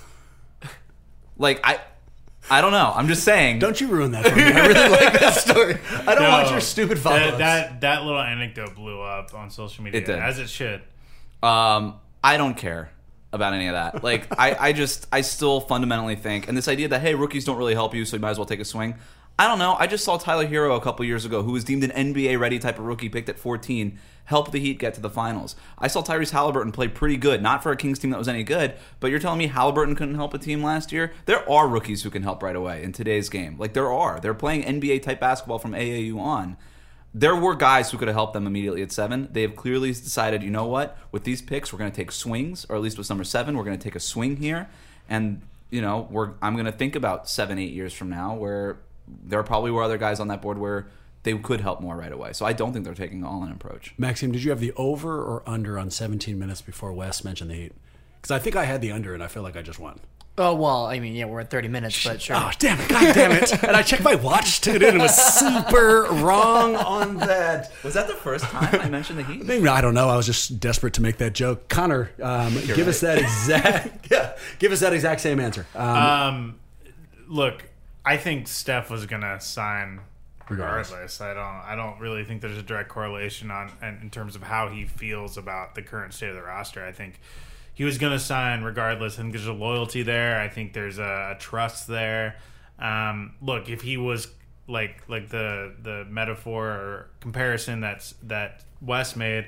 Like I. I don't know. I'm just saying. Don't you ruin that for me. I really like that story. I don't No, want your stupid follow-ups. That, that that little anecdote blew up on social media, It did. as it should. Um, I don't care about any of that. Like, I, I just, I still fundamentally think, and this idea that, hey, rookies don't really help you, so you might as well take a swing. I don't know. I just saw Tyler Hero a couple years ago, who was deemed an N B A-ready type of rookie, picked at fourteen, help the Heat get to the finals. I saw Tyrese Halliburton play pretty good, not for a Kings team that was any good, but you're telling me Halliburton couldn't help a team last year? There are rookies who can help right away in today's game. Like, there are. They're playing N B A-type basketball from A A U on. There were guys who could have helped them immediately at seven. They have clearly decided, you know what? With these picks, we're going to take swings, or at least with number seven, we're going to take a swing here. And, you know, we're I'm going to think about seven, eight years from now where there probably were other guys on that board where they could help more right away. So I don't think they're taking an all-in approach. Maxime, did you have the over or under on seventeen minutes before Wes mentioned the Heat? Because I think I had the under, and I feel like I just won. Oh, well, I mean, yeah, we're at thirty minutes, but sure. Oh, damn it. God damn it. And I checked my watch to it in and was super wrong on that. Was that the first time I mentioned the Heat? Maybe, I don't know. I was just desperate to make that joke. Connor, um, give right. us that exact yeah, give us that exact same answer. Um, Um, look, I think Steph was gonna sign regardless. Regardless. I don't. I don't really think there's a direct correlation on in terms of how he feels about the current state of the roster. I think he was gonna sign regardless. I think there's a loyalty there. I think there's a, a trust there. Um, look, if he was like like the the metaphor or comparison that's that Wes made,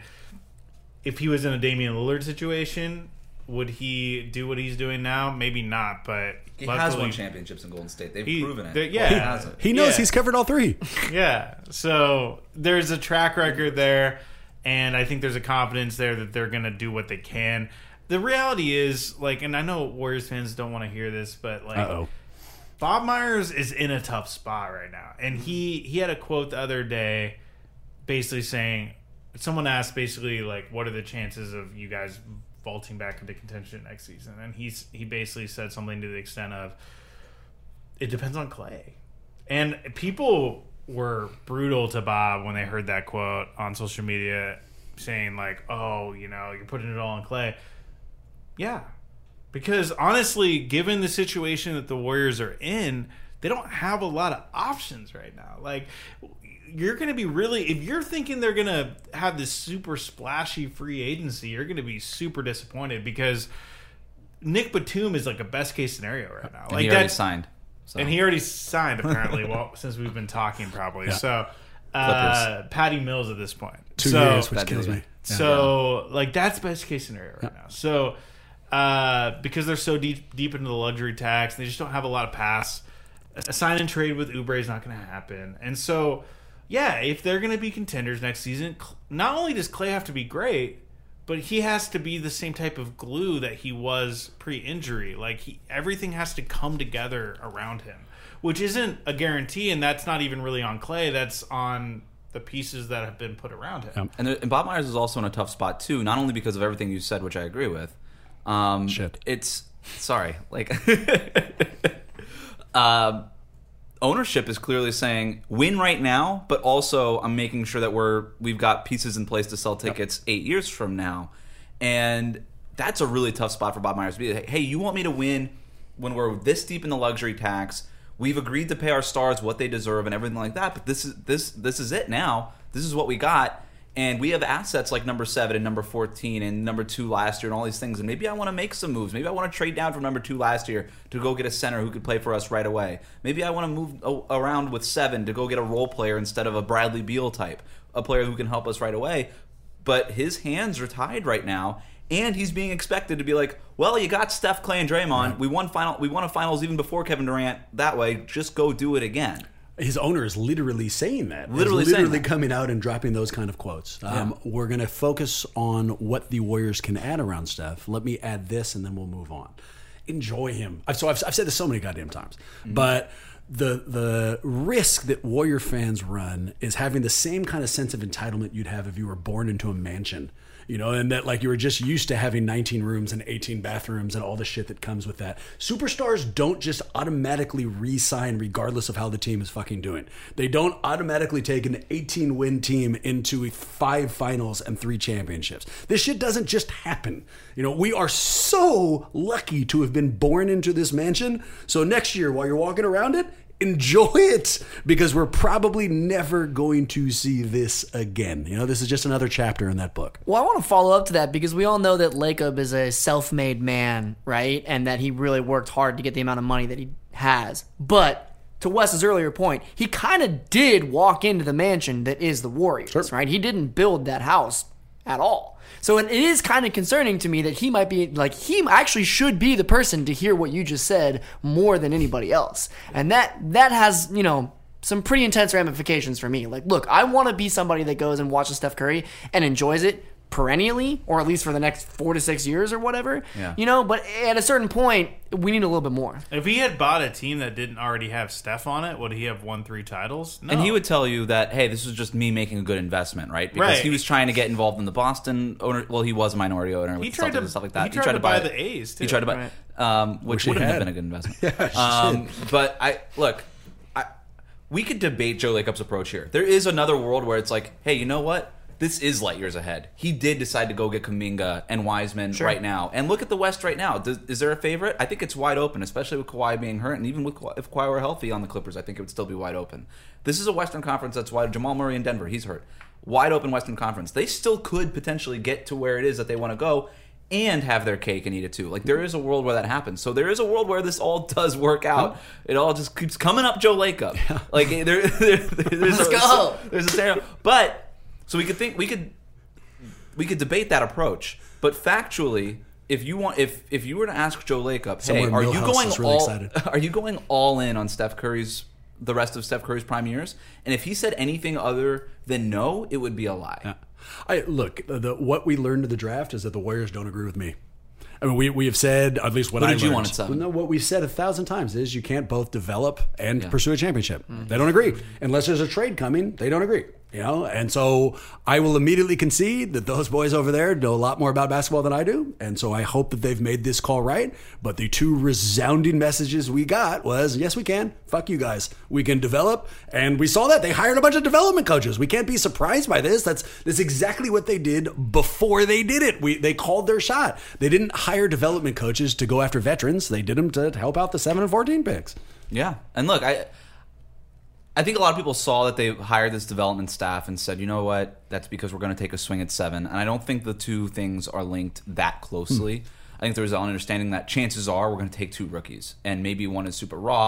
if he was in a Damian Lillard situation, would he do what he's doing now? Maybe not, but He luckily, has won championships in Golden State. They've He- proven it. they- yeah. He He- hasn't. he knows yeah. he's covered all three. yeah. So there's a track record there, and I think there's a confidence there that they're going to do what they can. The reality is, like, and I know Warriors fans don't want to hear this, but like, Uh-oh. Bob Myers is in a tough spot right now, and he he had a quote the other day, basically saying, someone asked basically like, what are the chances of you guys vaulting back into contention next season? And he's he basically said something to the extent of, it depends on Klay. And people were brutal to Bob when they heard that quote on social media, saying like, oh, you know, you're putting it all on Klay. Yeah. Because honestly, given the situation that the Warriors are in, they don't have a lot of options right now. Like, you're going to be really, if you're thinking they're going to have this super splashy free agency, you're going to be super disappointed, because Nick Batum is like a best case scenario right now. And like he already that, signed. So. and he already signed apparently. Well, since we've been talking, probably. Yeah. So, uh, Patty Mills at this point. Two so, years, which kills me. Yeah. So, like, that's best case scenario right now. So, uh, because they're so deep deep into the luxury tax, they just don't have a lot of pass. A sign and trade with Oubre is not going to happen. And so, yeah, if they're going to be contenders next season, not only does Klay have to be great, but he has to be the same type of glue that he was pre-injury. Like, he, everything has to come together around him, which isn't a guarantee, and that's not even really on Klay. That's on the pieces that have been put around him. And, there, and Bob Myers is also in a tough spot, too, not only because of everything you said, which I agree with. Um, Shit. It's, sorry, like, uh, ownership is clearly saying, win right now, but also I'm making sure that we're, we've got pieces in place to sell tickets eight years from now. And that's a really tough spot for Bob Myers to be like, hey, you want me to win when we're this deep in the luxury tax? We've agreed to pay our stars what they deserve and everything like that, but this is this this is it now. This is what we got, and we have assets like number seven and number fourteen and number two last year and all these things. And maybe I want to make some moves. Maybe I want to trade down from number two last year to go get a center who could play for us right away. Maybe I want to move around with seven to go get a role player instead of a Bradley Beal type, a player who can help us right away. But his hands are tied right now. And he's being expected to be like, well, you got Steph, Klay, and Draymond. Right. We won final. We won a finals even before Kevin Durant. That way, just go do it again. His owner is literally saying that. Literally, He's literally saying that. coming out and dropping those kind of quotes. Um, Yeah. We're going to focus on what the Warriors can add around Steph. Let me add this, and then we'll move on. Enjoy him. I've, so I've, I've said this so many goddamn times, mm-hmm. but the the risk that Warrior fans run is having the same kind of sense of entitlement you'd have if you were born into a mansion. You know, and that like you were just used to having nineteen rooms and eighteen bathrooms and all the shit that comes with that. Superstars don't just automatically re-sign regardless of how the team is fucking doing. They don't automatically take an eighteen win team into five finals and three championships. This shit doesn't just happen. You know, we are so lucky to have been born into this mansion. So next year, while you're walking around it, enjoy it, because we're probably never going to see this again. You know, this is just another chapter in that book. Well, I want to follow up to that because we all know that Lacob is a self-made man, right? And that he really worked hard to get the amount of money that he has. But to Wes's earlier point, he kind of did walk into the mansion that is the Warriors, sure. right? He didn't build that house at all. So it is kind of concerning to me that he might be, like, he actually should be the person to hear what you just said more than anybody else. And that that has, you know, some pretty intense ramifications for me. Like, look, I want to be somebody that goes and watches Steph Curry and enjoys it perennially, or at least for the next four to six years or whatever. Yeah. You know, but at a certain point, we need a little bit more. If he had bought a team that didn't already have Steph on it, would he have won three titles? No. And he would tell you that, hey, this was just me making a good investment, right? Because right. he was trying to get involved in the Boston owner. Well, he was a minority owner with he the tried Celtics to, and stuff like that. He tried, he tried to, to buy, buy the A's, too. He tried to buy, right. um, which wouldn't had. have been a good investment. Yeah, um, but I look, I, we could debate Joe Lacob's approach here. There is another world where it's like, hey, you know what? This is light years ahead. He did decide to go get Kuminga and Wiseman sure. right now. And look at the West right now. Does, is there a favorite? I think it's wide open, especially with Kawhi being hurt. And even with Kawhi, if Kawhi were healthy on the Clippers, I think it would still be wide open. This is a Western Conference that's wide. Jamal Murray in Denver, he's hurt. Wide open Western Conference. They still could potentially get to where it is that they want to go and have their cake and eat it too. Like, there is a world where that happens. So there is a world where this all does work out. It all just keeps coming up Joe Lacob. Yeah. Like, there, there, there's Let's a, go. There's a scenario. But, so we could think, we could... We could debate that approach, but factually, if you want, if if you were to ask Joe Lacob, hey, Somewhere are you Milhouse going is really all, excited. are you going all in on Steph Curry's the rest of Steph Curry's prime years? And if he said anything other than no, it would be a lie. Yeah. I look, the, what we learned in the draft is that the Warriors don't agree with me. I mean, we we have said, at least what, what I did learned. you want at seven? Well, no, what we've said a thousand times is you can't both develop and yeah. pursue a championship. Mm-hmm. They don't agree. Unless there's a trade coming, they don't agree. You know, and so I will immediately concede that those boys over there know a lot more about basketball than I do, and so I hope that they've made this call right. But the two resounding messages we got was, yes, we can. Fuck you guys. We can develop, and we saw that. They hired a bunch of development coaches. We can't be surprised by this. That's that's exactly what they did before they did it. We They called their shot. They didn't hire development coaches to go after veterans. They did them to help out the seven and fourteen picks. Yeah, and look, I... I think a lot of people saw that they hired this development staff and said, you know what, that's because we're going to take a swing at seven. And I don't think the two things are linked that closely. Hmm. I think there's an understanding that chances are we're going to take two rookies. And maybe one is super raw,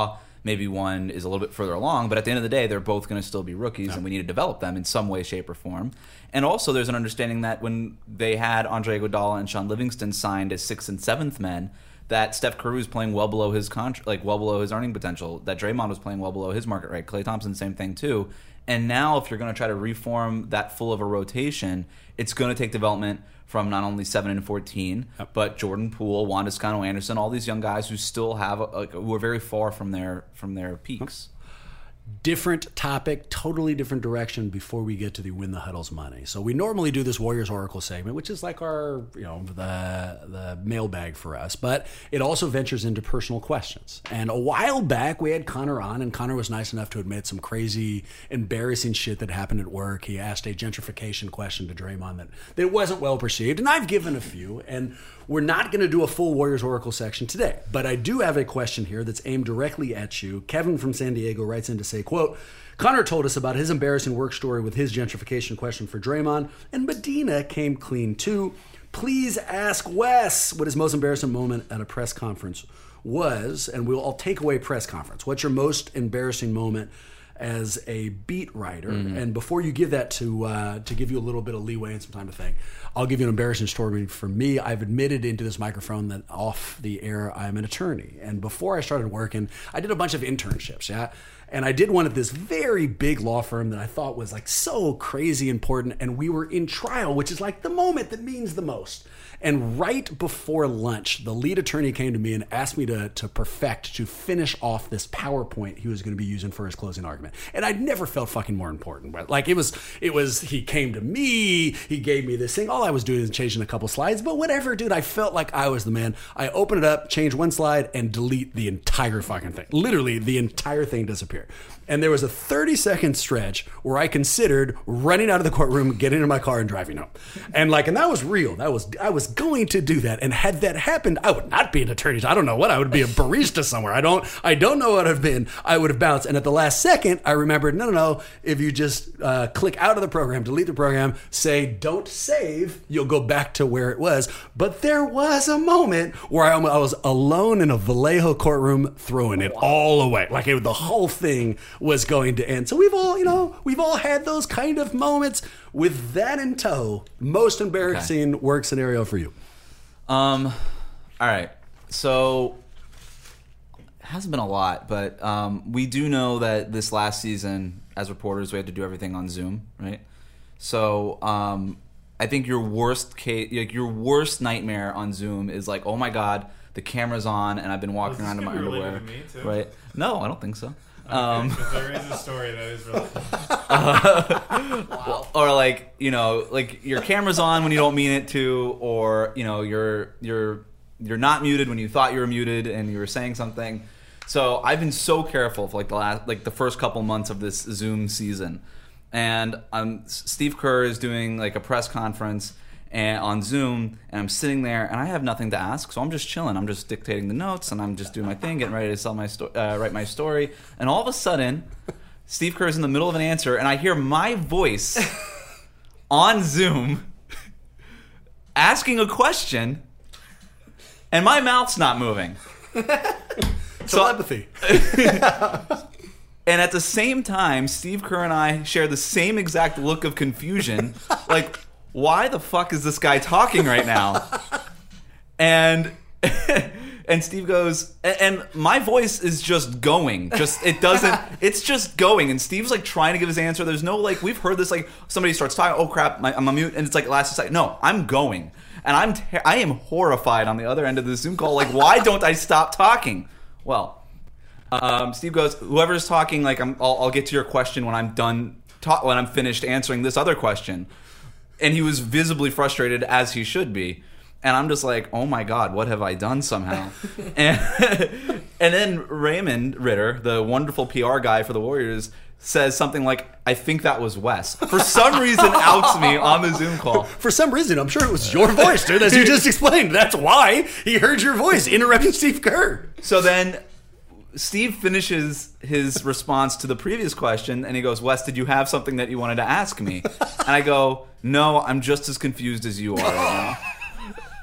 Maybe one is a little bit further along, but at the end of the day, they're both going to still be rookies, yeah. and we need to develop them in some way, shape, or form. And also, there's an understanding that when they had Andre Iguodala and Sean Livingston signed as sixth and seventh men, that Steph Curry was playing well below his contract, like well below his earning potential. That Draymond was playing well below his market rate. Klay Thompson, same thing too. And now, if you're going to try to reform that full of a rotation, it's going to take development from not only seven and fourteen, yep. but Jordan Poole, Juan Toscano-Anderson, all these young guys who still have, a, like, who are very far from their from their peaks. Different topic, totally different direction before we get to the Win the Huddles money. So we normally do this Warriors Oracle segment, which is like our, you know, the the mailbag for us, but it also ventures into personal questions. And a while back, we had Connor on, and Connor was nice enough to admit some crazy, embarrassing shit that happened at work. He asked a gentrification question to Draymond that, that wasn't well perceived, and I've given a few, and we're not going to do a full Warriors Oracle section today, but I do have a question here that's aimed directly at you. Kevin from San Diego writes in to say, quote, Connor told us about his embarrassing work story with his gentrification question for Draymond, and Medina came clean too. Please ask Wes what his most embarrassing moment at a press conference was, and we'll I'll take away press conference. What's your most embarrassing moment as a beat writer? Mm-hmm. And before you give that to uh, to give you a little bit of leeway and some time to think, I'll give you an embarrassing story from me. I've admitted into this microphone that off the air I'm an attorney. And before I started working, I did a bunch of internships, yeah? And I did one at this very big law firm that I thought was like so crazy important. And we were in trial, which is like the moment that means the most. And right before lunch, the lead attorney came to me and asked me to, to perfect, to finish off this PowerPoint he was going to be using for his closing argument. And I'd never felt fucking more important. But like it was, it was, he came to me, he gave me this thing. All I was doing is changing a couple slides, but whatever, dude, I felt like I was the man. I open it up, change one slide, and delete the entire fucking thing. Literally, the entire thing disappeared. And there was a thirty second stretch where I considered running out of the courtroom, getting in my car, and driving home. And like, and that was real. That was, I was going to do that. And had that happened, I would not be an attorney. I don't know what. I would be a barista somewhere. I don't, I don't know what I've been. I would have bounced. And at the last second, I remembered, no, no, no. If you just uh, click out of the program, delete the program, say don't save, you'll go back to where it was. But there was a moment where I, I was alone in a Vallejo courtroom throwing it all away. Like it, the whole thing was going to end. So we've all, you know, we've all had those kind of moments. With that in tow, most embarrassing okay. work scenario for you? Um, all right. So it hasn't been a lot, but um, we do know that this last season, as reporters, we had to do everything on Zoom, right? So um, I think your worst case, like your worst nightmare on Zoom is like, oh my God, the camera's on, and I've been walking well, around in my underwear, to me too? Right? No, I don't think so. Okay, um, there is a story that is really uh, wow. Or like, you know, like your camera's on when you don't mean it to, or you know, you're you're you're not muted when you thought you were muted and you were saying something. So I've been so careful for like the last like the first couple months of this Zoom season, and um, Steve Kerr is doing like a press conference and on Zoom, and I'm sitting there, and I have nothing to ask, so I'm just chilling. I'm just dictating the notes, and I'm just doing my thing, getting ready to sell my sto- uh, write my story. And all of a sudden, Steve Kerr's in the middle of an answer, and I hear my voice on Zoom asking a question, and my mouth's not moving. Telepathy. And at the same time, Steve Kerr and I share the same exact look of confusion, like, why the fuck is this guy talking right now? And and Steve goes, and my voice is just going. Just it doesn't. It's just going. And Steve's like trying to give his answer. There's no like we've heard this like somebody starts talking. Oh crap, my, I'm on mute. And it's like last second. No, I'm going. And I'm ter- I am horrified on the other end of the Zoom call. Like why don't I stop talking? Well, um, Steve goes, whoever's talking, like I'm, I'll, I'll get to your question when I'm done. Ta- when I'm finished answering this other question. And he was visibly frustrated, as he should be. And I'm just like, oh my God, what have I done somehow? and, and then Raymond Ritter, the wonderful P R guy for the Warriors, says something like, I think that was Wes. For some reason, outs me on the Zoom call. For some reason, I'm sure it was your voice, dude, as you just explained. That's why he heard your voice interrupting Steve Kerr. So then Steve finishes his response to the previous question, and he goes, Wes, did you have something that you wanted to ask me? And I go, no, I'm just as confused as you are right now.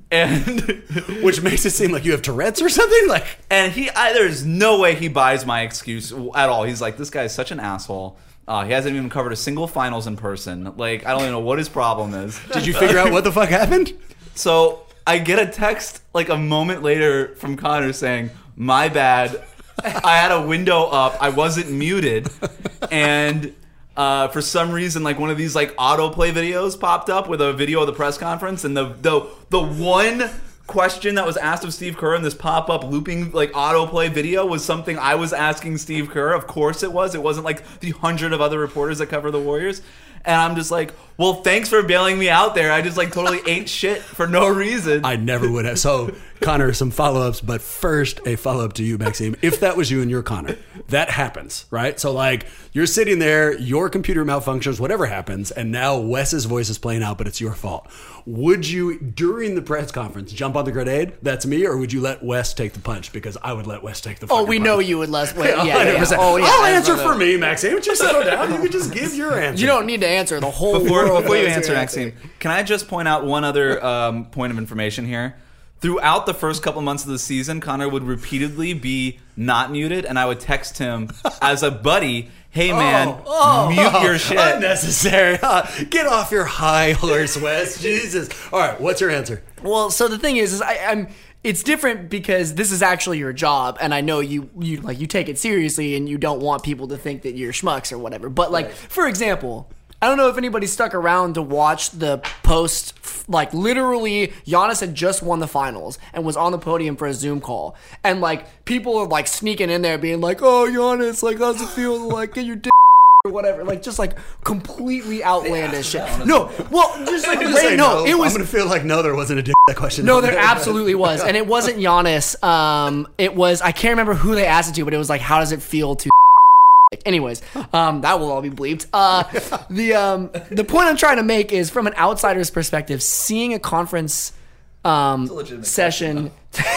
And which makes it seem like you have Tourette's or something. Like, and he, I, there's no way he buys my excuse at all. He's like, this guy is such an asshole. Uh, he hasn't even covered a single finals in person. Like, I don't even know what his problem is. Did you figure out what the fuck happened? So I get a text like a moment later from Connor saying, "My bad. I had a window up. I wasn't muted, and." Uh, for some reason, like one of these like autoplay videos popped up with a video of the press conference, and the the the one question that was asked of Steve Kerr in this pop up looping like autoplay video was something I was asking Steve Kerr. Of course, it was. It wasn't like the hundred of other reporters that cover the Warriors. And I'm just like, well, thanks for bailing me out there. I just like totally ate shit for no reason. I never would have. So, Connor, some follow-ups, but first a follow-up to you, Maxime. If that was you and you're Connor, that happens, right? So, like, you're sitting there, your computer malfunctions, whatever happens, and now Wes's voice is playing out, but it's your fault. Would you, during the press conference, jump on the grenade? That's me, or would you let Wes take the punch? Because I would let Wes take the Oh, fucking we punch. know you would let Wes. Yeah, Yeah, yeah, yeah. Oh, yeah. I'll I answer know for that. me, Maxime. Just settle down. You can just give your answer. You don't need to answer the whole Before, world. before you knows answer, your Maxime, can I just point out one other um, point of information here? Throughout the first couple months of the season, Connor would repeatedly be not muted, and I would text him as a buddy, hey man, Oh, oh, mute your shit. Unnecessary. Get off your high horse, Wes. Jesus. All right, what's your answer? Well, so the thing is, is I, I'm. It's different because this is actually your job, and I know you, you like you take it seriously, and you don't want people to think that you're schmucks or whatever. But like, for example, I don't know if anybody stuck around to watch the post. Like literally, Giannis had just won the finals and was on the podium for a Zoom call, and like people are like sneaking in there, being like, "Oh, Giannis, like how's it feel? Like get your dick." Or whatever, like just like completely outlandish shit. No, well, just like I'm gonna wait, say no, it was I'm gonna feel like no, there wasn't a dick that question. no, there absolutely was, and it wasn't Giannis. Um, it was I can't remember who they asked it to, but it was like, how does it feel to? Anyways, um, that will all be bleeped. Uh, the um, the point I'm trying to make is from an outsider's perspective, seeing a conference um, legitimate session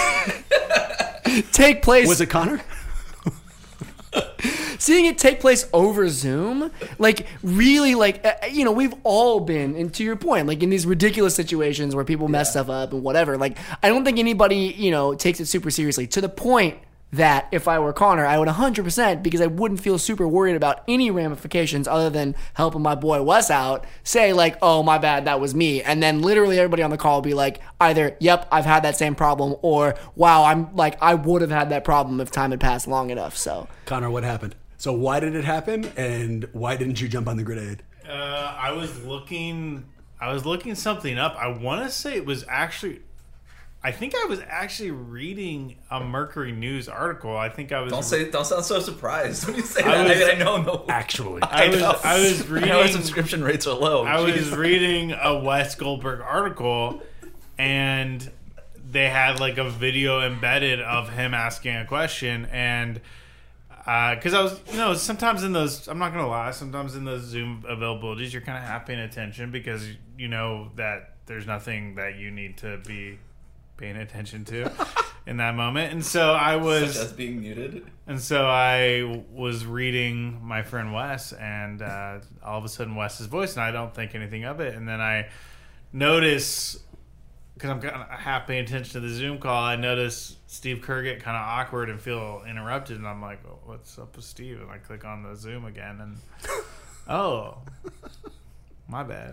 take place. Was it Connor? Seeing it take place over Zoom, like really, like uh, you know, we've all been, and to your point, like in these ridiculous situations where people mess stuff up and whatever. Like, I don't think anybody, you know, takes it super seriously to the point that if I were Connor, I would one hundred percent, because I wouldn't feel super worried about any ramifications other than helping my boy Wes out, say like, oh, my bad, that was me. And then literally everybody on the call will be like, either, yep, I've had that same problem, or wow, I'm like, I would have had that problem if time had passed long enough. So, Connor, what happened? So why did it happen, and why didn't you jump on the grenade? Uh, I was looking. I was looking something up. I want to say it was actually. I think I was actually reading a Mercury News article. I think I was. Don't say. Don't sound so surprised when you say I that. was- I, I know. No. Actually, I was. know. I was I know reading. our subscription rates are low. I was Jeez. reading a Wes Goldberg article, and they had like a video embedded of him asking a question, and because I was, you know, sometimes in those, I'm not gonna lie, sometimes in those Zoom availabilities, you're kind of half paying attention because you know that there's nothing that you need to be paying attention to in that moment, and so I was Such as being muted. And so I was reading my friend Wes, and uh, all of a sudden Wes's voice, and I don't think anything of it. And then I notice, because I'm kind of half paying attention to the Zoom call, I notice Steve Kerr get kind of awkward and feel interrupted, and I'm like, oh, what's up with Steve? And I click on the Zoom again, and oh, my bad.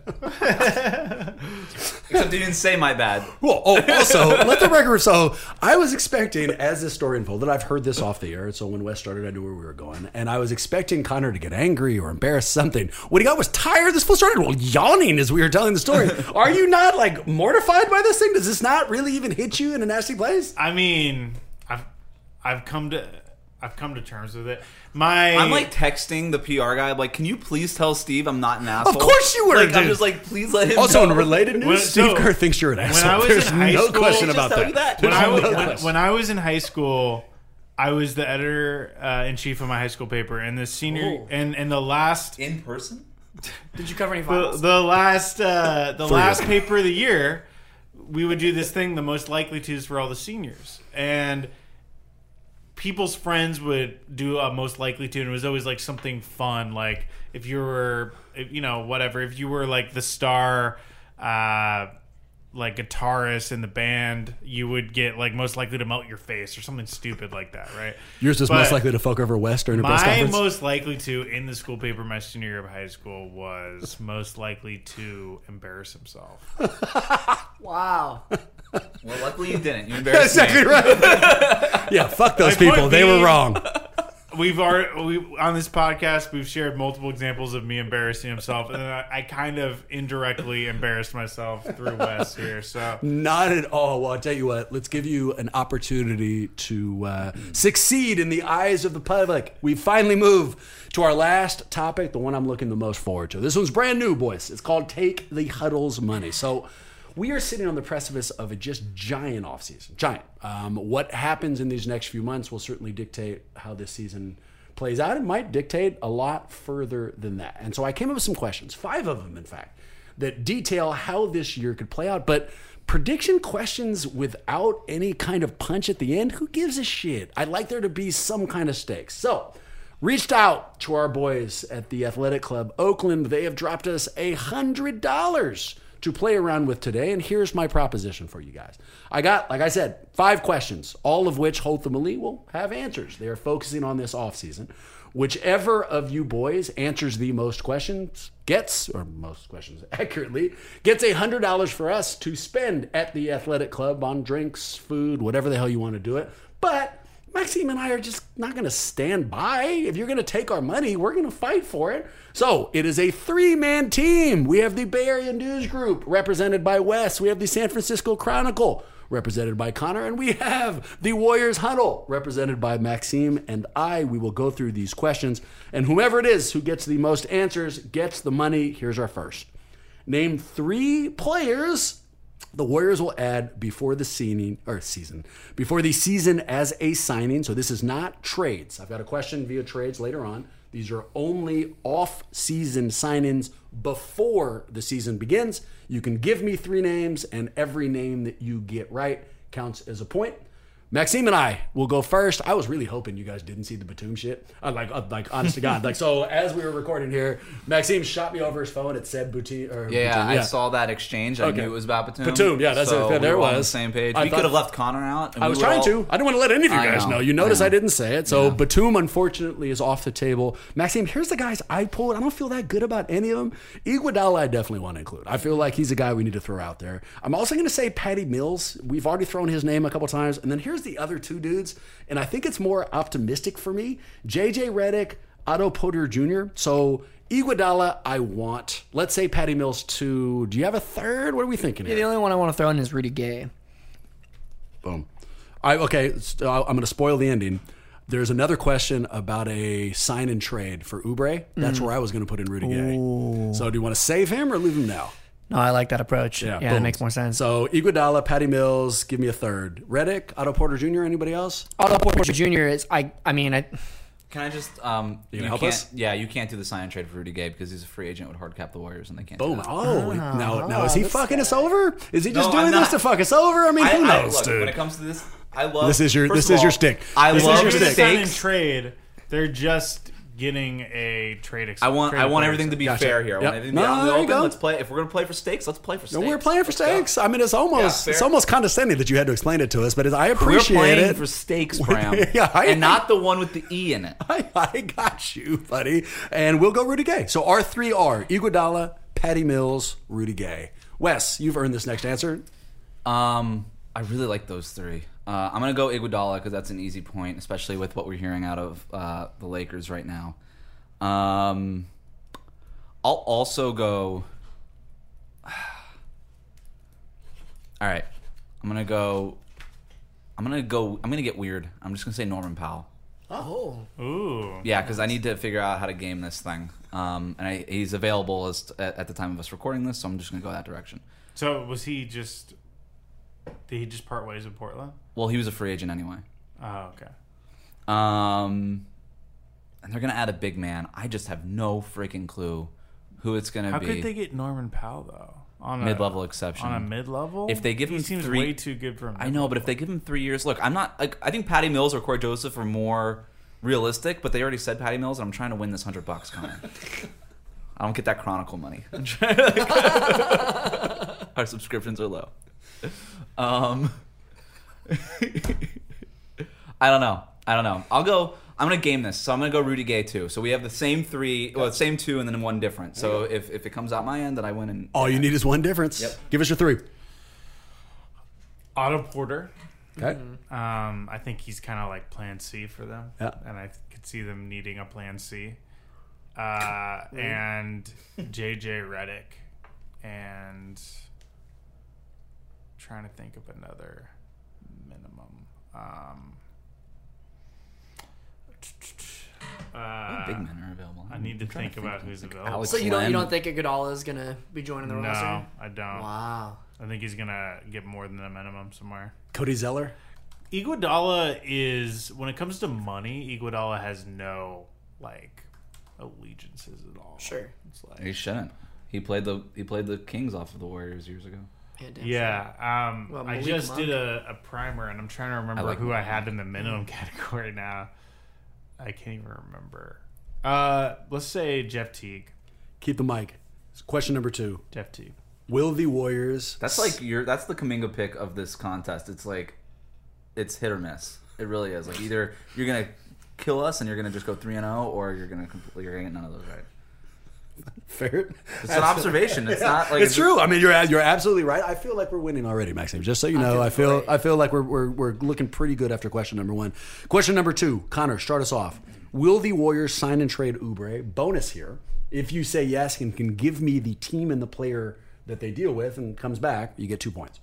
Except you didn't say my bad. well, oh, also, let the record. So, I was expecting, as this story unfolded, I've heard this off the air. So when Wes started, I knew where we were going, and I was expecting Connor to get angry or embarrassed, something. What he got was tired. This fool started well yawning as we were telling the story. Are you not like mortified by this thing? Does this not really even hit you in a nasty place? I mean, I've I've come to I've come to terms with it. My I'm like texting the P R guy. I'm like, can you please tell Steve I'm not an asshole? Of course you were, Like, I'm dude. just like, please let him Also, know. in related news, When- Steve so, Kerr thinks you're an when asshole. I was There's in high no school- question Just about tell that. you that. when There's I was no when, question. when I was in high school, I was the editor uh, in chief of my high school paper, and the senior Oh. and and the last In person? did you cover any the, finals? the last uh, the For last you. paper of the year, we would do this thing, the most likely tos for all the seniors, and people's friends would do a most likely to, and it was always like something fun, like if you were, if, you know, whatever, if you were like the star, uh, like guitarist in the band, you would get like most likely to melt your face or something stupid like that, right? Yours was But most likely to fuck over West during a press my conference? most likely to in the school paper my senior year of high school was most likely to embarrass himself. Wow. Well, luckily you didn't. You embarrassed That's exactly me. right. Yeah, fuck those My point people. They were being- wrong. We've already we, on this podcast we've shared multiple examples of me embarrassing himself, and then I, I kind of indirectly embarrassed myself through Wes here. So Not at all. Well, I'll tell you what. Let's give you an opportunity to uh, succeed in the eyes of the public. We finally move to our last topic, the one I'm looking the most forward to. This one's brand new, boys. It's called Take the Huddle's Money. So we are sitting on the precipice of a just giant offseason. Giant. Um, what happens in these next few months will certainly dictate how this season plays out. It might dictate a lot further than that. And so I came up with some questions, five of them, in fact, that detail how this year could play out. But prediction questions without any kind of punch at the end, who gives a shit? I'd like there to be some kind of stakes. So reached out to our boys at the Athletic Club Oakland. They have dropped us a hundred dollars to play around with today, and here's my proposition for you guys. I got, like I said, five questions, all of which ultimately will have answers. They are focusing on this offseason. Whichever of you boys answers the most questions gets, or most questions accurately, gets a hundred dollars for us to spend at the Athletic Club on drinks, food, whatever the hell you want to do it. But Maxime and I are just not going to stand by. If you're going to take our money, we're going to fight for it. So it is a three-man team. We have the Bay Area News Group, represented by Wes. We have the San Francisco Chronicle, represented by Connor. And we have the Warriors Huddle, represented by Maxime and I. We will go through these questions. And whomever it is who gets the most answers gets the money. Here's our first. Name three players the Warriors will add before the season, or season, before the season as a signing. So this is not trades. I've got a question via trades later on. These are only off-season signings before the season begins. You can give me three names, and every name that you get right counts as a point. Maxime and I will go first. I was really hoping you guys didn't see the Batum shit. Uh, like, uh, like, honest to God. Like, so as we were recording here, Maxime shot me over his phone. It said Batum. Or Yeah, Batum. I saw that exchange. I Okay. knew it was about Batum. Batum, yeah, that's so it. Yeah, there we were it on was. the same page. I we thought- could have left Connor out. and I we was would trying all- to. I didn't want to let any of you I guys know. know. You notice I I, know. didn't say it. So Yeah. Batum, unfortunately, is off the table. Maxime, here's the guys I pulled. I don't feel that good about any of them. Iguodala, I definitely want to include. I feel like he's a guy we need to throw out there. I'm also going to say Patty Mills. We've already thrown his name a couple times. And then here's the other two dudes. And I think it's more optimistic for me. J J Redick, Otto Porter Junior So Iguodala, I want. Let's say Patty Mills two. Do you have a third? What are we thinking Yeah, here? the only one I want to throw in is Rudy Gay. Boom. I okay. So I'm going to spoil the ending. There's another question about a sign and trade for Oubre. That's where I was going to put in Rudy Gay. So do you want to save him or leave him now? No, I like that approach. Yeah, that boom. makes more sense. So Iguodala, Patty Mills, give me a third. Redick, Otto Porter Junior, anybody else? Otto Porter Junior is, I, I mean, I, Can I just um You you, gonna help can't us? yeah you can't do the sign and trade for Rudy Gay because he's a free agent with hard cap the Warriors and they can't. Boom. Do that. Oh, now, now is he that's fucking us over? Is he just No, doing I'm this not. to fuck us over? I mean, I, who I, knows, look, dude? when it comes to this, I love. This is your- first this of is your all, stick. I This is love your If stick. it's sign and stakes. trade, they're just getting a trade. Ex- I want trade I want player everything to be Gotcha. fair here. I Yep. want everything to be No, out in the there you open. go. Let's play. If we're gonna play for stakes, let's play for stakes. No, we're playing for Let's go. stakes. I mean, it's almost Yeah, it's fair. almost condescending that you had to explain it to us, but it's, I We're appreciate playing it. for stakes, Bram. Yeah, I- and not the one with the E in it. I, I got you, buddy. And we'll go Rudy Gay. So our three are Iguodala, Patty Mills, Rudy Gay. Wes, you've earned this next answer. Um, I really like those three. Uh, I'm gonna go Iguodala because that's an easy point, especially with what we're hearing out of uh, the Lakers right now. Um, I'll also go. All right, I'm gonna go. I'm gonna go. I'm gonna get weird. I'm just gonna say Norman Powell. oh, Ooh. Yeah, because I need to figure out how to game this thing. Um, and I, he's available as, at, at the time of us recording this, so I'm just gonna go that direction. So was he just? Did he just part ways with Portland? Well, he was a free agent anyway. Oh, okay. Um, and they're gonna add a big man. I just have no freaking clue who it's gonna How be. could they get Norman Powell though? On a Mid-level exception. On a mid-level? If they give he him seems three- way too good for a I mid-level. know, but if they give him three years, look, I'm not like I think Patty Mills or Corey Joseph are more realistic, but they already said Patty Mills, and I'm trying to win this hundred bucks, Connor. I don't get that Chronicle money. Our subscriptions are low. Um, I don't know. I don't know. I'll go. I'm gonna game this, so I'm gonna go Rudy Gay too. So we have the same three, well, same two, and then one different. So if, if it comes out my end, then I win. And all you need is one difference. Yep. Give us your three. Otto Porter. Okay. Um, I think he's kind of like Plan C for them. Yeah. And I could see them needing a Plan C. Uh, and J J Redick, and trying to think of another minimum. Um, uh, big men are available. I need to I'm trying think about who's Like available. Alex So you don't you Len. don't think Iguodala is gonna be joining the No, roster? I don't. Wow. I think he's gonna get more than a minimum somewhere. Cody Zeller. Iguodala is, when it comes to money, Iguodala has no like allegiances at all. Sure. It's like, He shouldn't. He played the he played the Kings off of the Warriors years ago. Yeah. damn yeah. Um, Well, I Malik just Monk. did a, a primer, and I'm trying to remember I like who I Malik had in the minimum category now. I can't even remember. Uh, let's say Jeff Teague. Keep the mic. Question number two. Jeff Teague. Will the Warriors... That's like your that's the Kuminga pick of this contest. It's like it's hit or miss. It really is. Like either you're gonna kill us and you're gonna just go three and zero, or you're gonna completely you're gonna get none of those right. Fair. It's an observation. It's not like It's true. I mean, you're you're absolutely right. I feel like we're winning already, Maxime. Just so you know, I feel I feel, great. I feel like we're, we're we're looking pretty good after question number one. Question number two, Connor, start us off. Will the Warriors sign and trade Oubre? Bonus here. If you say yes and can give me the team and the player that they deal with and comes back, you get two points.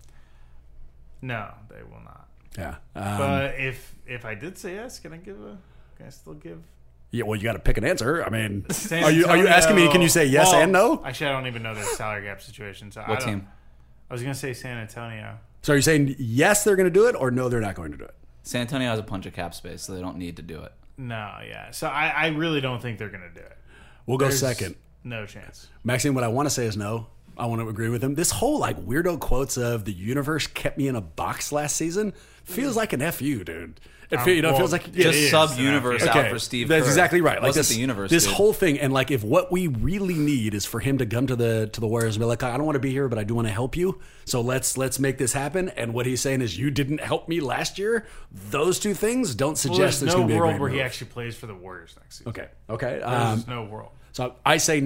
No, they will not. Yeah. Um, But if if I did say yes, can I give a? Can I still give? yeah. Well, you got to pick an answer. I mean, San are you are you asking me? Can you say yes Well, and no? Actually, I don't even know their salary cap situation. So I What don't, team? I was gonna say San Antonio. So are you saying yes, they're going to do it, or no, they're not going to do it? San Antonio has a bunch of cap space, so they don't need to do it. No, yeah. So I, I really don't think they're gonna do it. We'll go There's second. No chance. Maxine, what I want to say is no. I want to agree with him. This whole like weirdo quotes of the universe kept me in a box last season feels like an F you, dude. It, Um, fe- you know, it well, feels like It Just is sub an universe F U. out for Steve That's Kerr. exactly right. Like Wasn't this, the universe, this dude. whole thing, and like if what we really need is for him to come to the to the Warriors and be like, I don't want to be here, but I do want to help you. So let's let's make this happen. And what he's saying is, you didn't help me last year. Those two things don't Well, suggest there's there's no going to be a world great where he move. actually plays for the Warriors next season. Okay, okay. There's Um, no world. so I say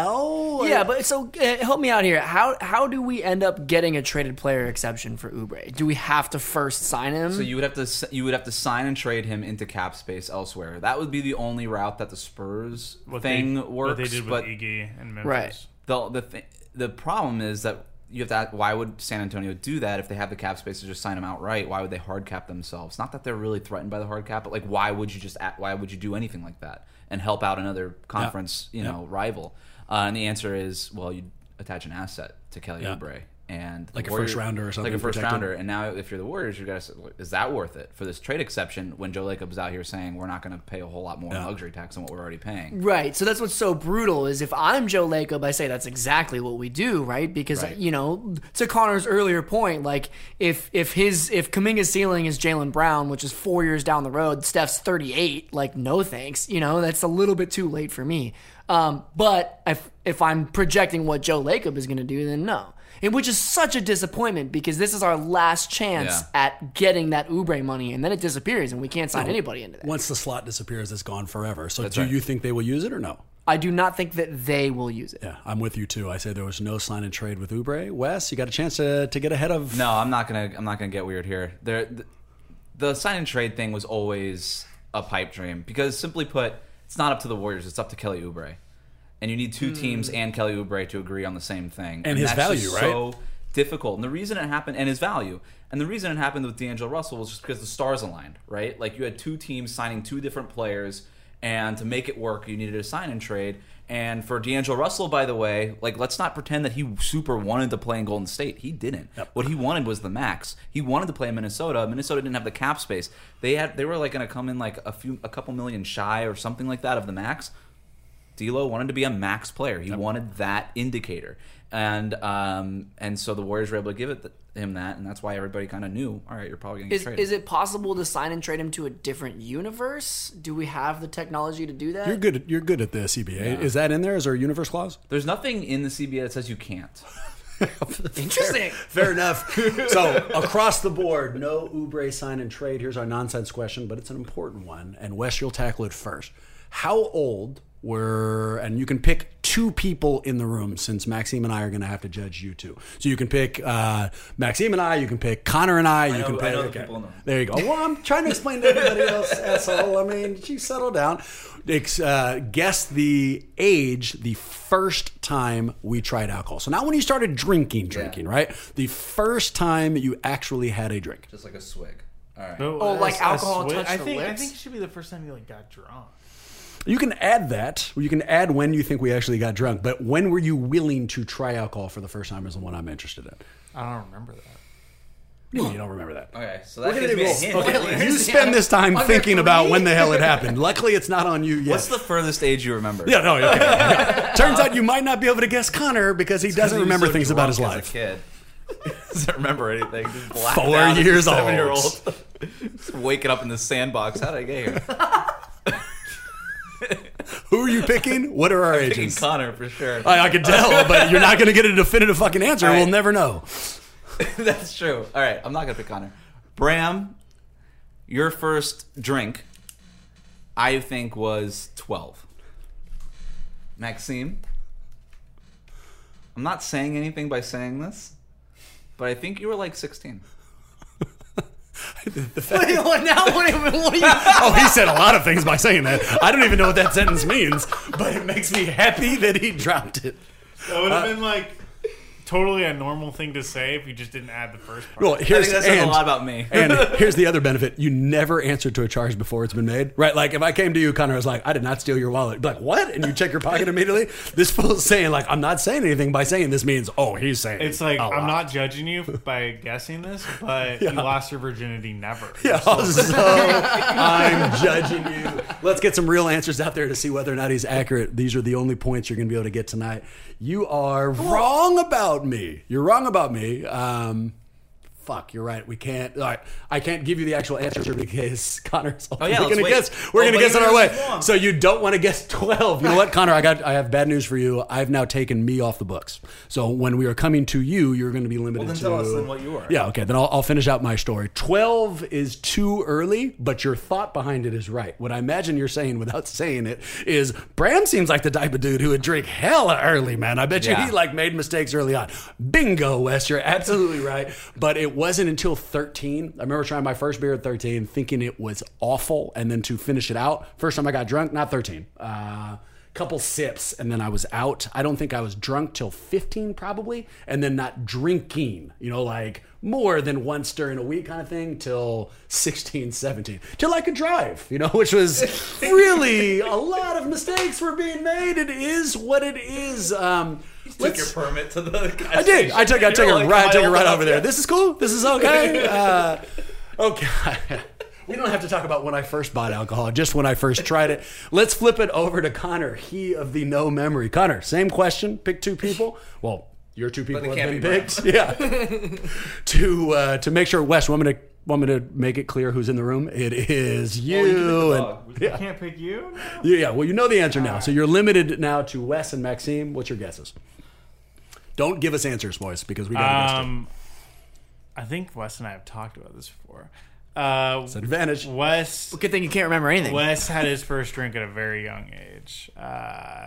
no. Yeah, but so uh, help me out here. How how do we end up getting a traded player exception for Oubre? Do we have to first sign him? So you would have to s- you would have to sign and trade him into cap space elsewhere. That would be the only route that the Spurs What thing they, works. What they did with but Iggy and Memphis. Right. the the th- the problem is that you have to ask, why would San Antonio do that if they have the cap space to just sign him outright? Why would they hard cap themselves? Not that they're really threatened by the hard cap, but like why would you just act, why would you do anything like that and help out another conference you know rival? Uh, and the answer is well, you attach an asset to Kelly Yeah. Oubre. And the Like a Warriors- first rounder or something like a first protected. rounder. And now, if you're the Warriors, you guys, is that worth it for this trade exception? When Joe Lacob is out here saying we're not going to pay a whole lot more in Yeah. luxury tax than what we're already paying. Right. So that's what's so brutal is if I'm Joe Lacob, I say that's exactly what we do, right? Because Right. you know, to Connor's earlier point, like if if his if Kuminga's ceiling is Jaylen Brown, which is four years down the road, Steph's thirty-eight. Like, no thanks. You know, that's a little bit too late for me. Um, but if if I'm projecting what Joe Lacob is going to do, then no. And which is such a disappointment because this is our last chance Yeah. at getting that Oubre money, and then it disappears, and we can't sign anybody into that. Once the slot disappears, it's gone forever. So do right. you think they will use it or no? I do not think that they will use it. Yeah, I'm with you too. I say there was no sign and trade with Oubre. Wes, you got a chance to, to get ahead of. No, I'm not gonna. I'm not gonna get weird here. There, the, the sign and trade thing was always a pipe dream because, simply put, it's not up to the Warriors. It's up to Kelly Oubre, and you need two teams and Kelly Oubre to agree on the same thing. And his that's value, just right? So difficult. And the reason it happened, and his value, and the reason it happened with D'Angelo Russell was just because the stars aligned, right? Like you had two teams signing two different players, and to make it work, you needed a sign and trade. And for D'Angelo Russell, by the way, like let's not pretend that he super wanted to play in Golden State. He didn't. Yep. What he wanted was the max. He wanted to play in Minnesota. Minnesota didn't have the cap space. They had. They were like going to come in like a few, a couple million shy or something like that of the max. D'Lo wanted to be a max player. He Yep. wanted that indicator, and um, and so the Warriors were able to give it. The, him that, and that's why everybody kind of knew. All right, you're probably going to get Is, traded. is it possible to sign and trade him to a different universe? Do we have the technology to do that? You're good. At, you're good at the C B A. Yeah. Is that in there? Is there a universe clause? There's nothing in the C B A that says you can't. Interesting. Fair, fair enough. So across the board, no Oubre sign and trade. Here's our nonsense question, but it's an important one. And Wes, you'll tackle it first. How old were, and you can pick two people in the room since Maxime and I are going to have to judge you two. So you can pick uh, Maxime and I, you can pick Connor and I. You know- can pick, I know the people in the room. There you go. Well, I'm trying to explain to everybody else, asshole. I mean, you settle down. Ex- uh, guess the age the first time we tried alcohol. So not when you started drinking, drinking, right? The first time you actually had a drink. Just like a swig. All right. Oh, like alcohol touched I the think I lips? think it should be the first time you like got drunk. You can add that. You can add when you think we actually got drunk. But when were you willing to try alcohol for the first time is the one I'm interested in. I don't remember that. What do you mean you don't remember that? Okay, so that We're gives gonna me a roll. hint. Okay, you spend this time Under thinking about three? when the hell it happened. Luckily, it's not on you yet. What's the furthest age you remember? Yeah, no, okay. Yeah. Turns out you might not be able to guess Connor because he doesn't remember things about his life. As a kid. Doesn't remember anything. Just blacked Four out as a years old. seven-year-old. Just waking up in the sandbox. How did I get here? Who are you picking? What are our Picking ages? Connor for sure. I, I can tell, but you're not going to get a definitive fucking answer. All right. We'll never know. That's true. All right, I'm not gonna pick Connor. Bram, your first drink, I think, was twelve. Maxime, I'm not saying anything by saying this, but I think you were like sixteen. Wait, what now? What, what are you? Oh, he said a lot of things by saying that. I don't even know what that sentence means, but it makes me happy that he dropped it. That would have been like totally a normal thing to say if you just didn't add the first part. Well, I here's think that says and, a lot about me. and here's the other benefit: you never answered to a charge before it's been made, right? Like if I came to you, Connor, I was like, "I did not steal your wallet." You'd be like, what? And you check your pocket immediately. This fool's saying like, "I'm not saying anything by saying this means." Oh, he's saying It's like a I'm lot. not judging you by guessing this, but you lost your virginity never. Yeah, so I'm judging you. Let's get some real answers out there to see whether or not he's accurate. These are the only points you're going to be able to get tonight. You are wrong about me. You're wrong about me. Um, fuck, you're right. We can't. All right, I can't give you the actual answer because Connor's. Oh, yeah, we're let's gonna wait. guess. We're Oh, gonna but guess on yours our way. is wrong. So you don't want to guess twelve. You know what, Connor? I got. I have bad news for you. I've now taken me off the books. So when we are coming to you, you're going to be limited Well, then to. tell us then what you are. Yeah. Okay. Then I'll, I'll finish out my story. Twelve is too early, but your thought behind it is right. What I imagine you're saying without saying it is Bram seems like the type of dude who would drink hella early, man. I bet you Yeah. he like made mistakes early on. Bingo, Wes. You're absolutely right. But it wasn't until thirteen. I remember trying my first beer at thirteen, thinking it was awful, and then to finish it out, first time I got drunk, not thirteen. Uh, couple sips, and then I was out. I don't think I was drunk till fifteen, probably, and then not drinking, you know, like more than once during a week kind of thing, till sixteen, seventeen, till I could drive, you know, which was really a lot of mistakes were being made. It is what it is. Um, Took let's- your permit to the gas I did. I took. I took You're it like, right. am I took it old right enough over there. yet? This is cool. This is okay. Uh, okay. We don't have to talk about when I first bought alcohol. Just when I first tried it. Let's flip it over to Connor. He of the no memory. Connor, same question. Pick two people. Well, your two people they have can't been be picked. Yeah. to uh, to make sure, Wes, want me to want me to make it clear who's in the room? It is you. you can pick the and, dog. We can't pick you now? yeah, yeah. Well, you know the answer now. So you're limited now to Wes and Maxime. What's your guesses? Don't give us answers, boys, because we got to guess. Um, I think Wes and I have talked about this before. Uh, It's an advantage. Wes Good thing you can't remember anything. Wes had his first drink at a very young age. Uh,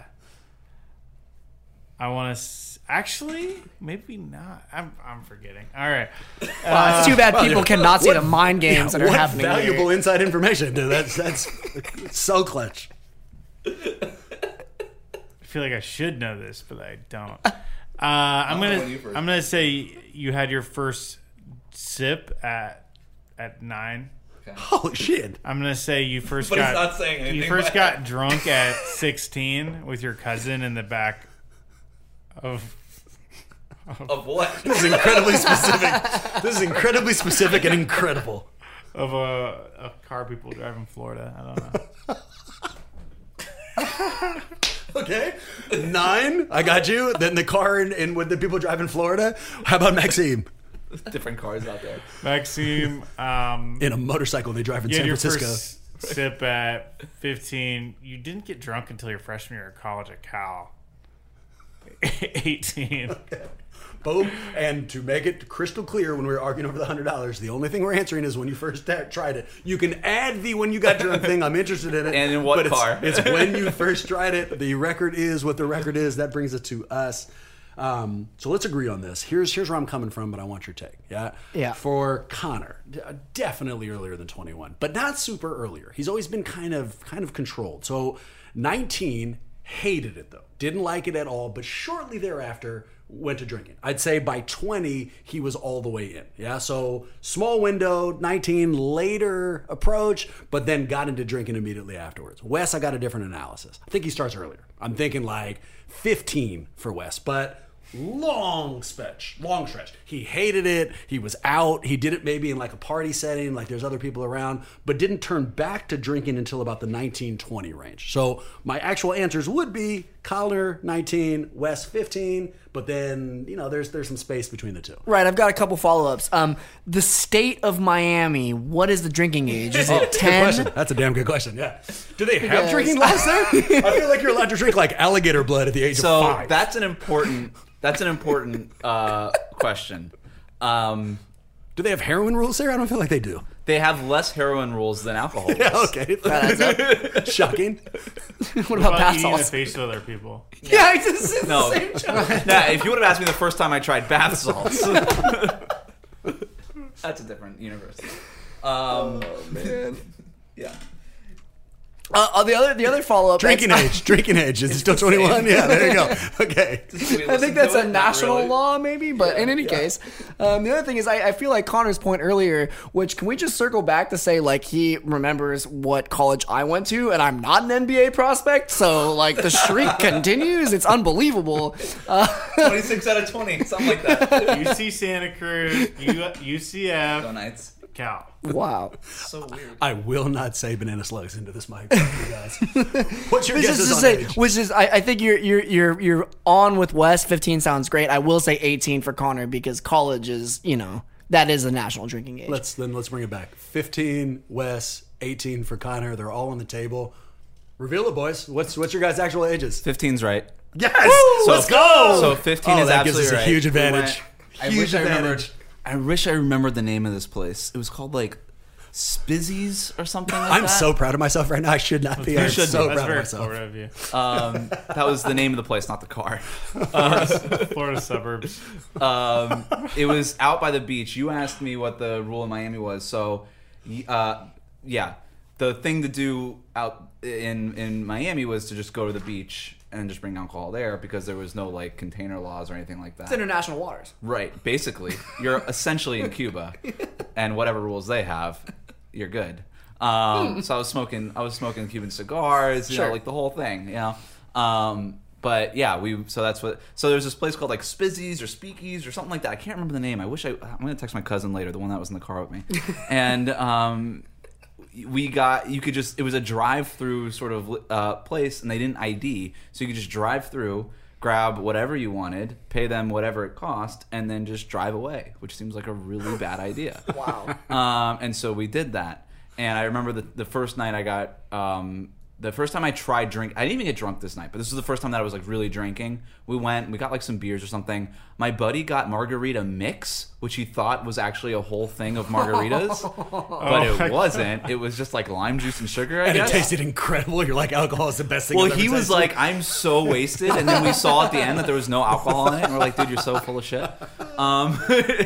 I want to s- actually maybe not. I'm I'm forgetting. All right. Wow, it's too bad people cannot see What- the mind games that are what happening. valuable here. inside information, dude. That's that's so clutch. I feel like I should know this, but I don't. Uh, I'm know gonna when you first- I'm gonna say you had your first sip at at nine. Holy shit! I'm gonna say you first But he's got not saying anything you first by got that. drunk at sixteen with your cousin in the back of Of what? This is incredibly specific. This is incredibly specific and incredible. of a, a car people drive in Florida. I don't know. Okay, nine. I got you. Then the car in, in with the people drive in Florida. How about Maxime? Different cars out there. Maxime, um, In a motorcycle they drive in you had San your Francisco. first sip at fifteen. You didn't get drunk until your freshman year of college at Cal. eighteen. Boom. And to make it crystal clear when we were arguing over the one hundred dollars, the only thing we're answering is when you first ta- tried it. You can add the when you got drunk thing. I'm interested in it. And in what but car? It's, it's when you first tried it. The record is what the record is. That brings it to us. Um, so let's agree on this. Here's here's where I'm coming from, but I want your take. Yeah. Yeah. For Connor, d- definitely earlier than twenty-one, but not super earlier. He's always been kind of kind of controlled. So nineteen, hated it though. Didn't like it at all, but shortly thereafter went to drinking. I'd say by twenty, he was all the way in. Yeah, so small window, nineteen, later approach, but then got into drinking immediately afterwards. Wes, I got a different analysis. I think he starts earlier. I'm thinking like fifteen for Wes, but long stretch, long stretch. He hated it. He was out. He did it maybe in like a party setting, like there's other people around, but didn't turn back to drinking until about the nineteen, twenty range. So my actual answers would be Connor nineteen, Wes fifteen, but then, you know, there's there's some space between the two. Right, I've got a couple follow-ups. Um, the state of Miami, what is the drinking age? Is it Good ten? question. That's a damn good question. Yeah. Do they have Because- drinking laws there? I feel like you're allowed to drink like alligator blood at the age So of five. that's an important. That's an important uh, question. Um, Do they have heroin rules there? I don't feel like they do. they have less heroin rules than alcohol. Yeah, rules. okay. That adds up. Shocking. What about About bath eating in the salts? face of other people. Yeah, it's the same No. joke. Nah, if you would have asked me the first time I tried bath salts, that's a different universe. Um, Man. yeah. Uh, uh, the other, the other follow-up. Drinking that's- age. Drinking age. Is it still twenty-one? Yeah, there you go. Okay. I think that's a national law, maybe. But in any case, um, the other thing is, I, I feel like Connor's point earlier, which can we just circle back to say, like, he remembers what college I went to, and I'm not an N B A prospect, so like the streak continues. It's unbelievable. Uh, twenty-six out of twenty, something like that. U C Santa Cruz, U- U C F, Go Knights. Cal. wow. So weird. I will not say banana slugs into this mic, you guys. What's your Which guesses is to on say, age? which is, I, I think you're you're you're you're on with Wes. fifteen sounds great. I will say eighteen for Connor because college is, you know, that is a national drinking age. Let's then let's bring it back. fifteen, Wes, eighteen for Connor. They're all on the table. Reveal it, boys. What's what's your guys' actual ages? fifteen's right. Yes, So- let's go. So fifteen oh, is that gives absolutely us a right. huge We advantage. went- I huge wish I advantage. remembered. I wish I remembered the name of this place. It was called like Spizzies or something like I'm that. so proud of myself right now. I should not be. You I'm should so be. That's proud of very myself. Florida of you. Um, that was the name of the place, not the car. Florida suburbs. Um, it was out by the beach. You asked me what the rule in Miami was. So, uh, yeah, the thing to do out in in Miami was to just go to the beach and just bring alcohol there because there was no like container laws or anything like that. It's international waters. Right. Basically, you're essentially in Cuba, and whatever rules they have, you're good. Um, so I was smoking, I was smoking Cuban cigars, you Sure. know, like the whole thing, you know. Um, but yeah, we. So that's what. So there's this place called like Spizzies or Speakies or something like that. I can't remember the name. I wish I. I'm gonna text my cousin later, the one that was in the car with me, and. Um, we got you could just it was a drive-through sort of uh, place, and they didn't I D, so you could just drive through, grab whatever you wanted, pay them whatever it cost, and then just drive away, which seems like a really bad idea. Wow. Um, and so we did that, and I remember the the first night I got um, the first time I tried drink. I didn't even get drunk this night, but this was the first time that I was like really drinking. We went, we got like some beers or something. My buddy got margarita mix, which he thought was actually a whole thing of margaritas, but Oh my it wasn't. It was just like lime juice and sugar. I And guess. it tasted incredible. You're like, alcohol is the best thing. Well, I've ever he was tasted. like, I'm so wasted. And then we saw at the end that there was no alcohol in it. And we're like, dude, you're so full of shit. Um,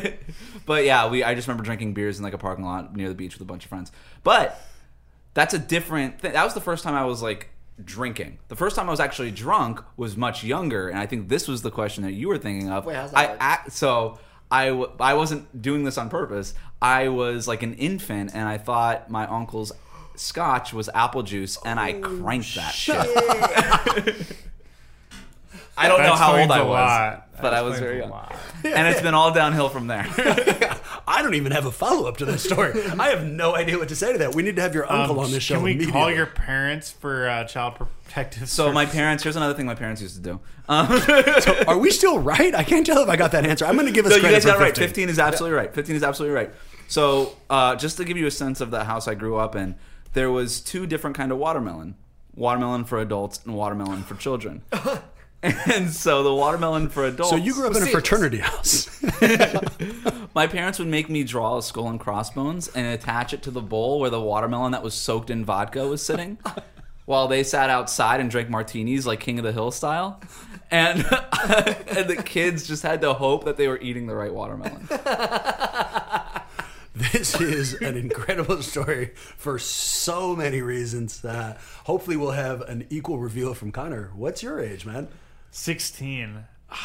but yeah, we I just remember drinking beers in like a parking lot near the beach with a bunch of friends. But that's a different thing. That was the first time I was like drinking. The first time I was actually drunk was much younger. And I think this was the question that you were thinking of. Wait, how's that I, work? I So I, w- I wasn't doing this on purpose. I was like an infant, and I thought my uncle's scotch was apple juice, and I cranked that shit. I don't know That how old explains I a was, lot. That but I was explains very a young. lot. and it's been all downhill from there. I don't even have a follow up to this story. I have no idea what to say to that. We need to have your uncle Um, on this show. Can we immediately. call your parents for uh, child protective? So my services? parents. Here's another thing my parents used to do. Um, Are we still right? I can't tell if I got that answer. I'm going to give us no, you credit guys for got it right. fifteen. fifteen is absolutely right. fifteen is absolutely right. So uh, just to give you a sense of the house I grew up in, there was two different kind of watermelon: watermelon for adults and watermelon for children. And so the watermelon for adults. So you grew up in a fraternity house. My parents would make me draw a skull and crossbones and attach it to the bowl where the watermelon that was soaked in vodka was sitting, while they sat outside and drank martinis like King of the Hill style. And, and the kids just had to hope that they were eating the right watermelon. This is an incredible story for so many reasons. Uh, hopefully we'll have an equal reveal from Connor. What's your age, man? sixteen.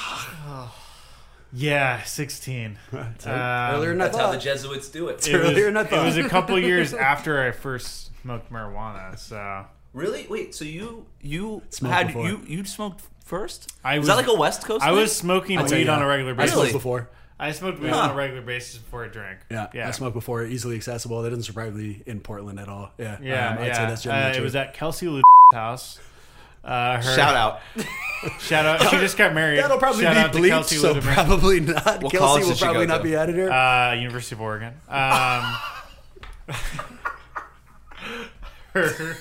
Yeah, sixteen. Um, Earlier than I That's how thought. the Jesuits do it. It was, earlier than I it thought. was a couple years after I first smoked marijuana, so Really? Wait, so you you Smoked had before. you you smoked first? I was, was- that like a West Coast I thing? was smoking I'd say, weed on yeah. a regular I basis. smoked Really? before. I smoked weed Huh. on a regular basis before I drank. Yeah, yeah. I smoked before. Easily accessible. That doesn't surprise me in Portland at all. Yeah, Yeah, um, I'd yeah. say that's uh, generally it true. was at Kelsey Lou's house. Uh, her, Shout out. Shout out. She just got married. That'll probably Shout out be to bleeped, Kelsey so Lou DeMar- probably not. What college Kelsey did will she probably go not to? be editor. Uh, University of Oregon. Um, her,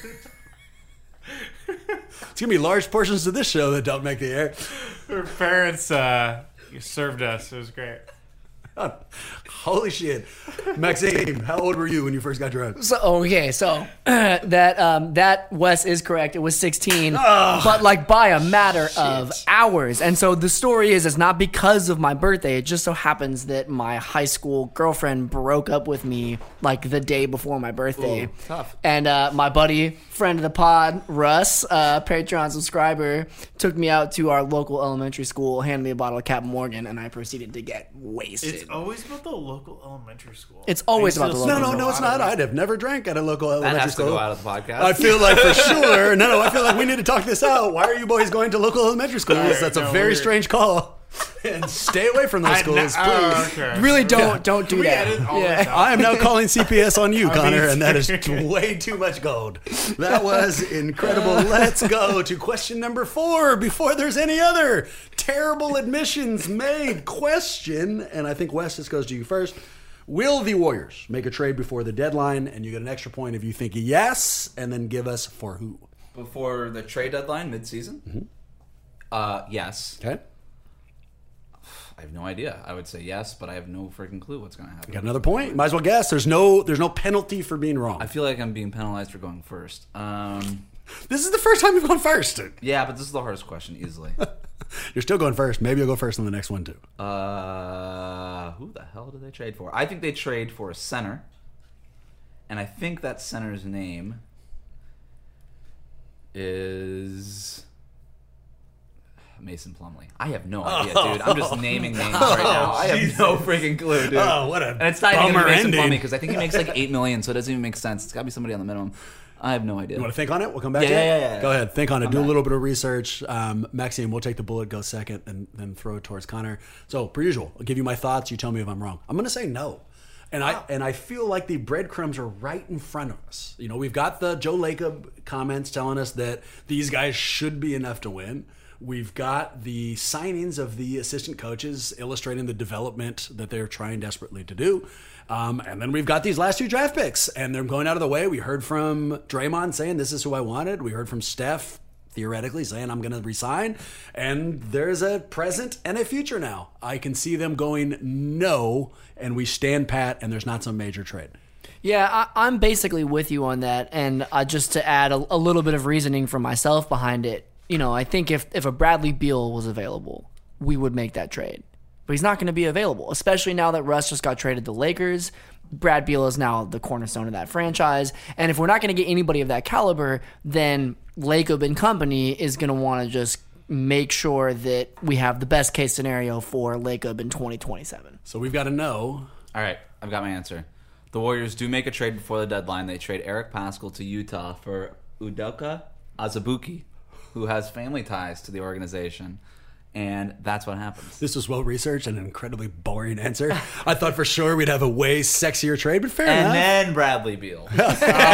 It's gonna be large portions of this show that don't make the air. her parents uh, served us. It was great. Holy shit, Maxime! How old were you when you first got drugs? So okay, so that um, that Wes is correct. It was sixteen, but like by a matter of hours. And so the story is, it's not because of my birthday. It just so happens that my high school girlfriend broke up with me like the day before my birthday. Ooh, tough. And uh, my buddy, friend of the pod, Russ, uh, Patreon subscriber, took me out to our local elementary school, handed me a bottle of Captain Morgan, and I proceeded to get wasted. It's always about the local elementary school. It's always I about used the to local No, no, no, it's not. I'd have never drank at a local That elementary has to school. go out of the podcast. I feel like for sure. No, no, I feel like we need to talk this out. Why are you boys going to local elementary schools? Alright, That's a no, very we're- strange call. And stay away from those I- schools, no- please. oh, okay. Really don't Yeah. don't do We that. edit all Yeah. this out. I am now calling C P S on you, I Connor, mean, and that is way too much gold. That was incredible. Let's go to question number four before there's any other terrible admissions made question. And I think, Wes, this goes to you first. Will the Warriors make a trade before the deadline? And you get an extra point if you think yes, and then give us for who. Before the trade deadline, mid-season? Mm-hmm. Uh, yes. Okay. I have no idea. I would say yes, but I have no freaking clue what's going to happen. Got another point. Might as well guess. There's no there's no penalty for being wrong. I feel like I'm being penalized for going first. Um, This is the first time you've gone first. yeah, but this is the hardest question, easily. You're still going first. Maybe you'll go first on the next one, too. Uh, who the hell did they trade for? I think they trade for a center, and I think that center's name is Mason Plumlee. I have no idea, dude. I'm just naming names right now. I have no freaking clue, dude. Oh, what a and it's not even gonna bummer be Mason ending. Plumlee because I think he makes like eight million, so it doesn't even make sense. It's got to be somebody on the minimum. I have no idea. You want to think on it? We'll come back Yeah, to it? yeah, yeah, yeah. Go ahead. Think on it. Come Do back. a little bit of research. Um, Maxime, we'll take the bullet, go second, and then throw it towards Connor. So, per usual, I'll give you my thoughts. You tell me if I'm wrong. I'm going to say no. And I and I feel like the breadcrumbs are right in front of us. You know, we've got the Joe Lacob comments telling us that these guys should be enough to win. We've got the signings of the assistant coaches illustrating the development that they're trying desperately to do. Um, and then we've got these last two draft picks, and they're going out of the way. We heard from Draymond saying, this is who I wanted. We heard from Steph, theoretically, saying, I'm going to resign. And there's a present and a future now. I can see them going no, and we stand pat, and there's not some major trade. Yeah, I, I'm basically with you on that. And uh, just to add a, a little bit of reasoning for myself behind it, you know, I think if, if a Bradley Beal was available, we would make that trade. But he's not going to be available, especially now that Russ just got traded to the Lakers. Brad Beal is now the cornerstone of that franchise. And if we're not going to get anybody of that caliber, then Lacob and company is going to want to just make sure that we have the best case scenario for Lacob in twenty twenty-seven. So we've got to know. All right, I've got my answer. The Warriors do make a trade before the deadline. They trade Eric Paschall to Utah for Udoka Azubuike, who has family ties to the organization. And that's what happens. This was well researched and an incredibly boring answer. I thought for sure we'd have a way sexier trade, but fair And enough. then Bradley Beal. For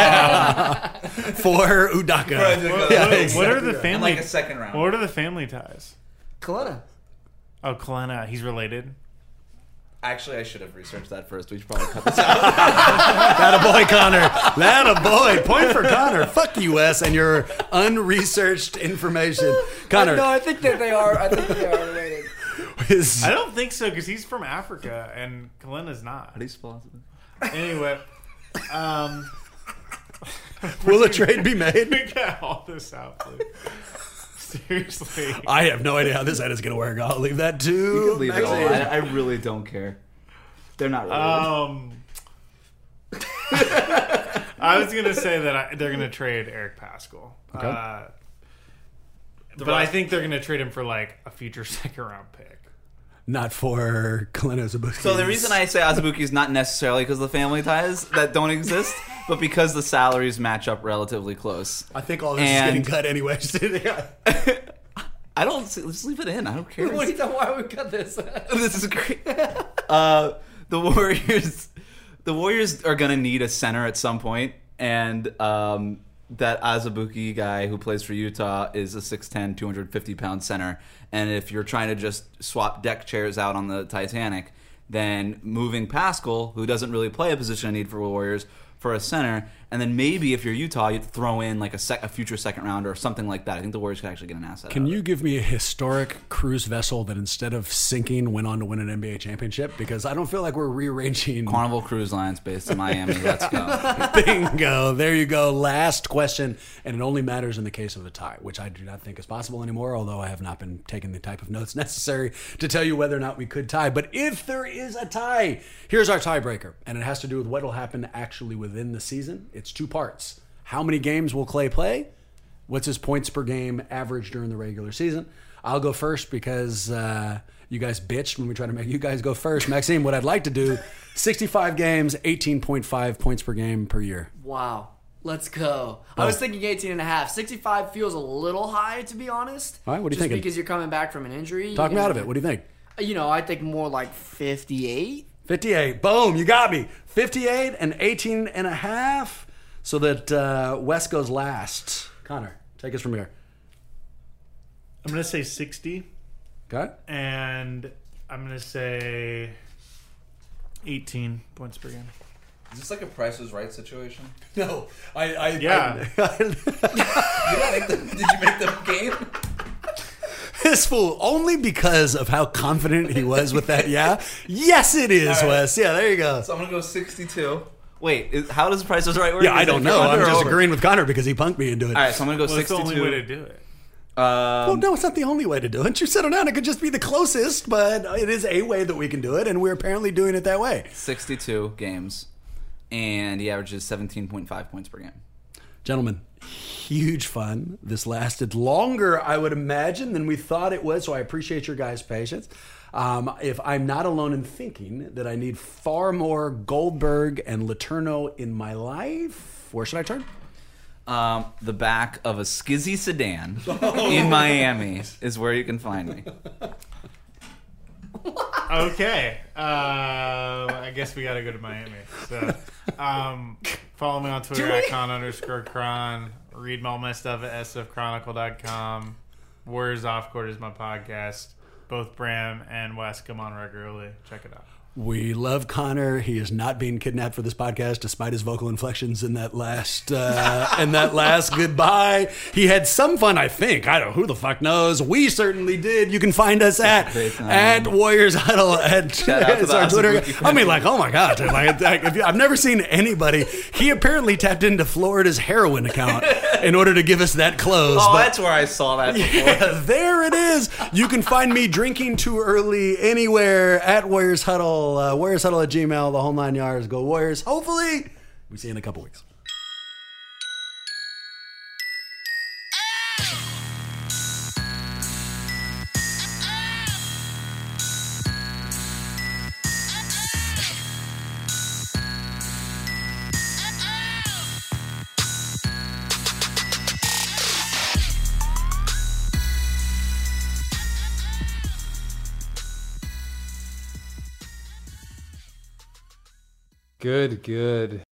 Udaka. Udoka. Yeah, What, exactly. what are the And family? like a second round. What are the family ties? Kalena. Oh, Kalena, he's related. Actually, I should have researched that first. We should probably cut this out. That a boy, Connor. That a boy. Point for Connor. Fuck you, Wes, and your unresearched information. Connor. No, I think that they are. I think they are related. is, I don't think so because he's from Africa and Kalena's not. How do you spell it? Anyway, um, will a trade be made? we got all this out, please. Seriously. I have no idea how this head is going to work. I'll leave that to You can leave it all. Maxine. I, I really don't care. They're not related. Um, I was gonna say that I, they're gonna trade Eric Pascal, Okay. uh, but I think they're gonna trade him for like a future second round pick. Not for Kalena Zabuki. So the reason I say Azubuike is not necessarily because of the family ties that don't exist, but because the salaries match up relatively close. I think all this And- is getting cut anyways. I don't. Just leave it in. I don't care. What do you think? Why we cut this? This is great. Uh, the Warriors, the Warriors are gonna need a center at some point, and um, that Azubuike guy who plays for Utah is a six ten, two hundred fifty pound center. And if you're trying to just swap deck chairs out on the Titanic, then moving Pascal, who doesn't really play a position of need for Warriors, for a center, and then maybe if you're Utah, you'd throw in like a, sec- a future second rounder or something like that. I think the Warriors could actually get an asset. Can out of you it. give me a historic cruise vessel that instead of sinking went on to win an N B A championship? Because I don't feel like we're rearranging. Carnival Cruise Lines based in Miami. Let's go. Bingo. There you go. Last question. And it only matters in the case of a tie, which I do not think is possible anymore, although I have not been taking the type of notes necessary to tell you whether or not we could tie. But if there is a tie, here's our tiebreaker. And it has to do with what will happen actually within the season. It's two parts. How many games will Clay play? What's his points per game average during the regular season? I'll go first because uh, you guys bitched when we tried to make you guys go first. Maxime, what I'd like to do, sixty-five games, eighteen point five points per game per year. Wow. Let's go. I was thinking eighteen and a half. sixty-five feels a little high, to be honest. All right, what are you Just thinking? because you're coming back from an injury. Talk me you're out of gonna- it. What do you think? You know, I think more like fifty-eight. fifty-eight. Boom, you got me. fifty-eight and eighteen and a half so that uh, Wes goes last. Connor, take us from here. I'm gonna say sixty, Okay? and I'm gonna say eighteen points per game. Is this like a Price is Right situation? No, I... I Yeah. I- You don't make the, did you make the game? this fool, only because of how confident he was with that, yeah? Yes, it is, All right. Wes. Yeah, there you go. So I'm gonna go sixty-two. Wait, is, how does Price is Right work? Yeah, I Is it don't know. under I'm or just over? agreeing with Connor because he punked me into it. All right, so I'm gonna go Well, it's the sixty-two. only way to do it. Um, Well, no, it's not the only way to do it. You settle down. It could just be the closest, but it is a way that we can do it, and we're apparently doing it that way. sixty-two games, and he averages seventeen point five points per game. Gentlemen, huge fun. This lasted longer, I would imagine, than we thought it would, so I appreciate your guys' patience. Um, if I'm not alone in thinking that I need far more Goldberg and Letourneau in my life, where should I turn? Um, the back of a skizzy sedan in Miami is where you can find me. Okay. Uh, I guess we got to go to Miami. So, um, follow me on Twitter at con underscore cron. Read all my stuff at s f chronicle dot com. Warriors Off Court is my podcast. Both Bram and Wes come on regularly. Check it out. We love Connor. He is not being kidnapped for this podcast, despite his vocal inflections in that last uh, in that last goodbye. He had some fun, I think. I don't know. Who the fuck knows? We certainly did. You can find us at Great time. at Warriors Huddle at Shout out to it's the our Twitter. Azubuike I mean, like, oh my god! Like, like, if you, I've never seen anybody. He apparently tapped into Florida's heroin account in order to give us that close. Oh, but- that's where I saw that before. yeah, there it is. You can find me drinking too early anywhere at Warriors Huddle, uh, Warriors Huddle at Gmail, the whole nine yards. Go Warriors. Hopefully, we see you in a couple weeks. Good, good.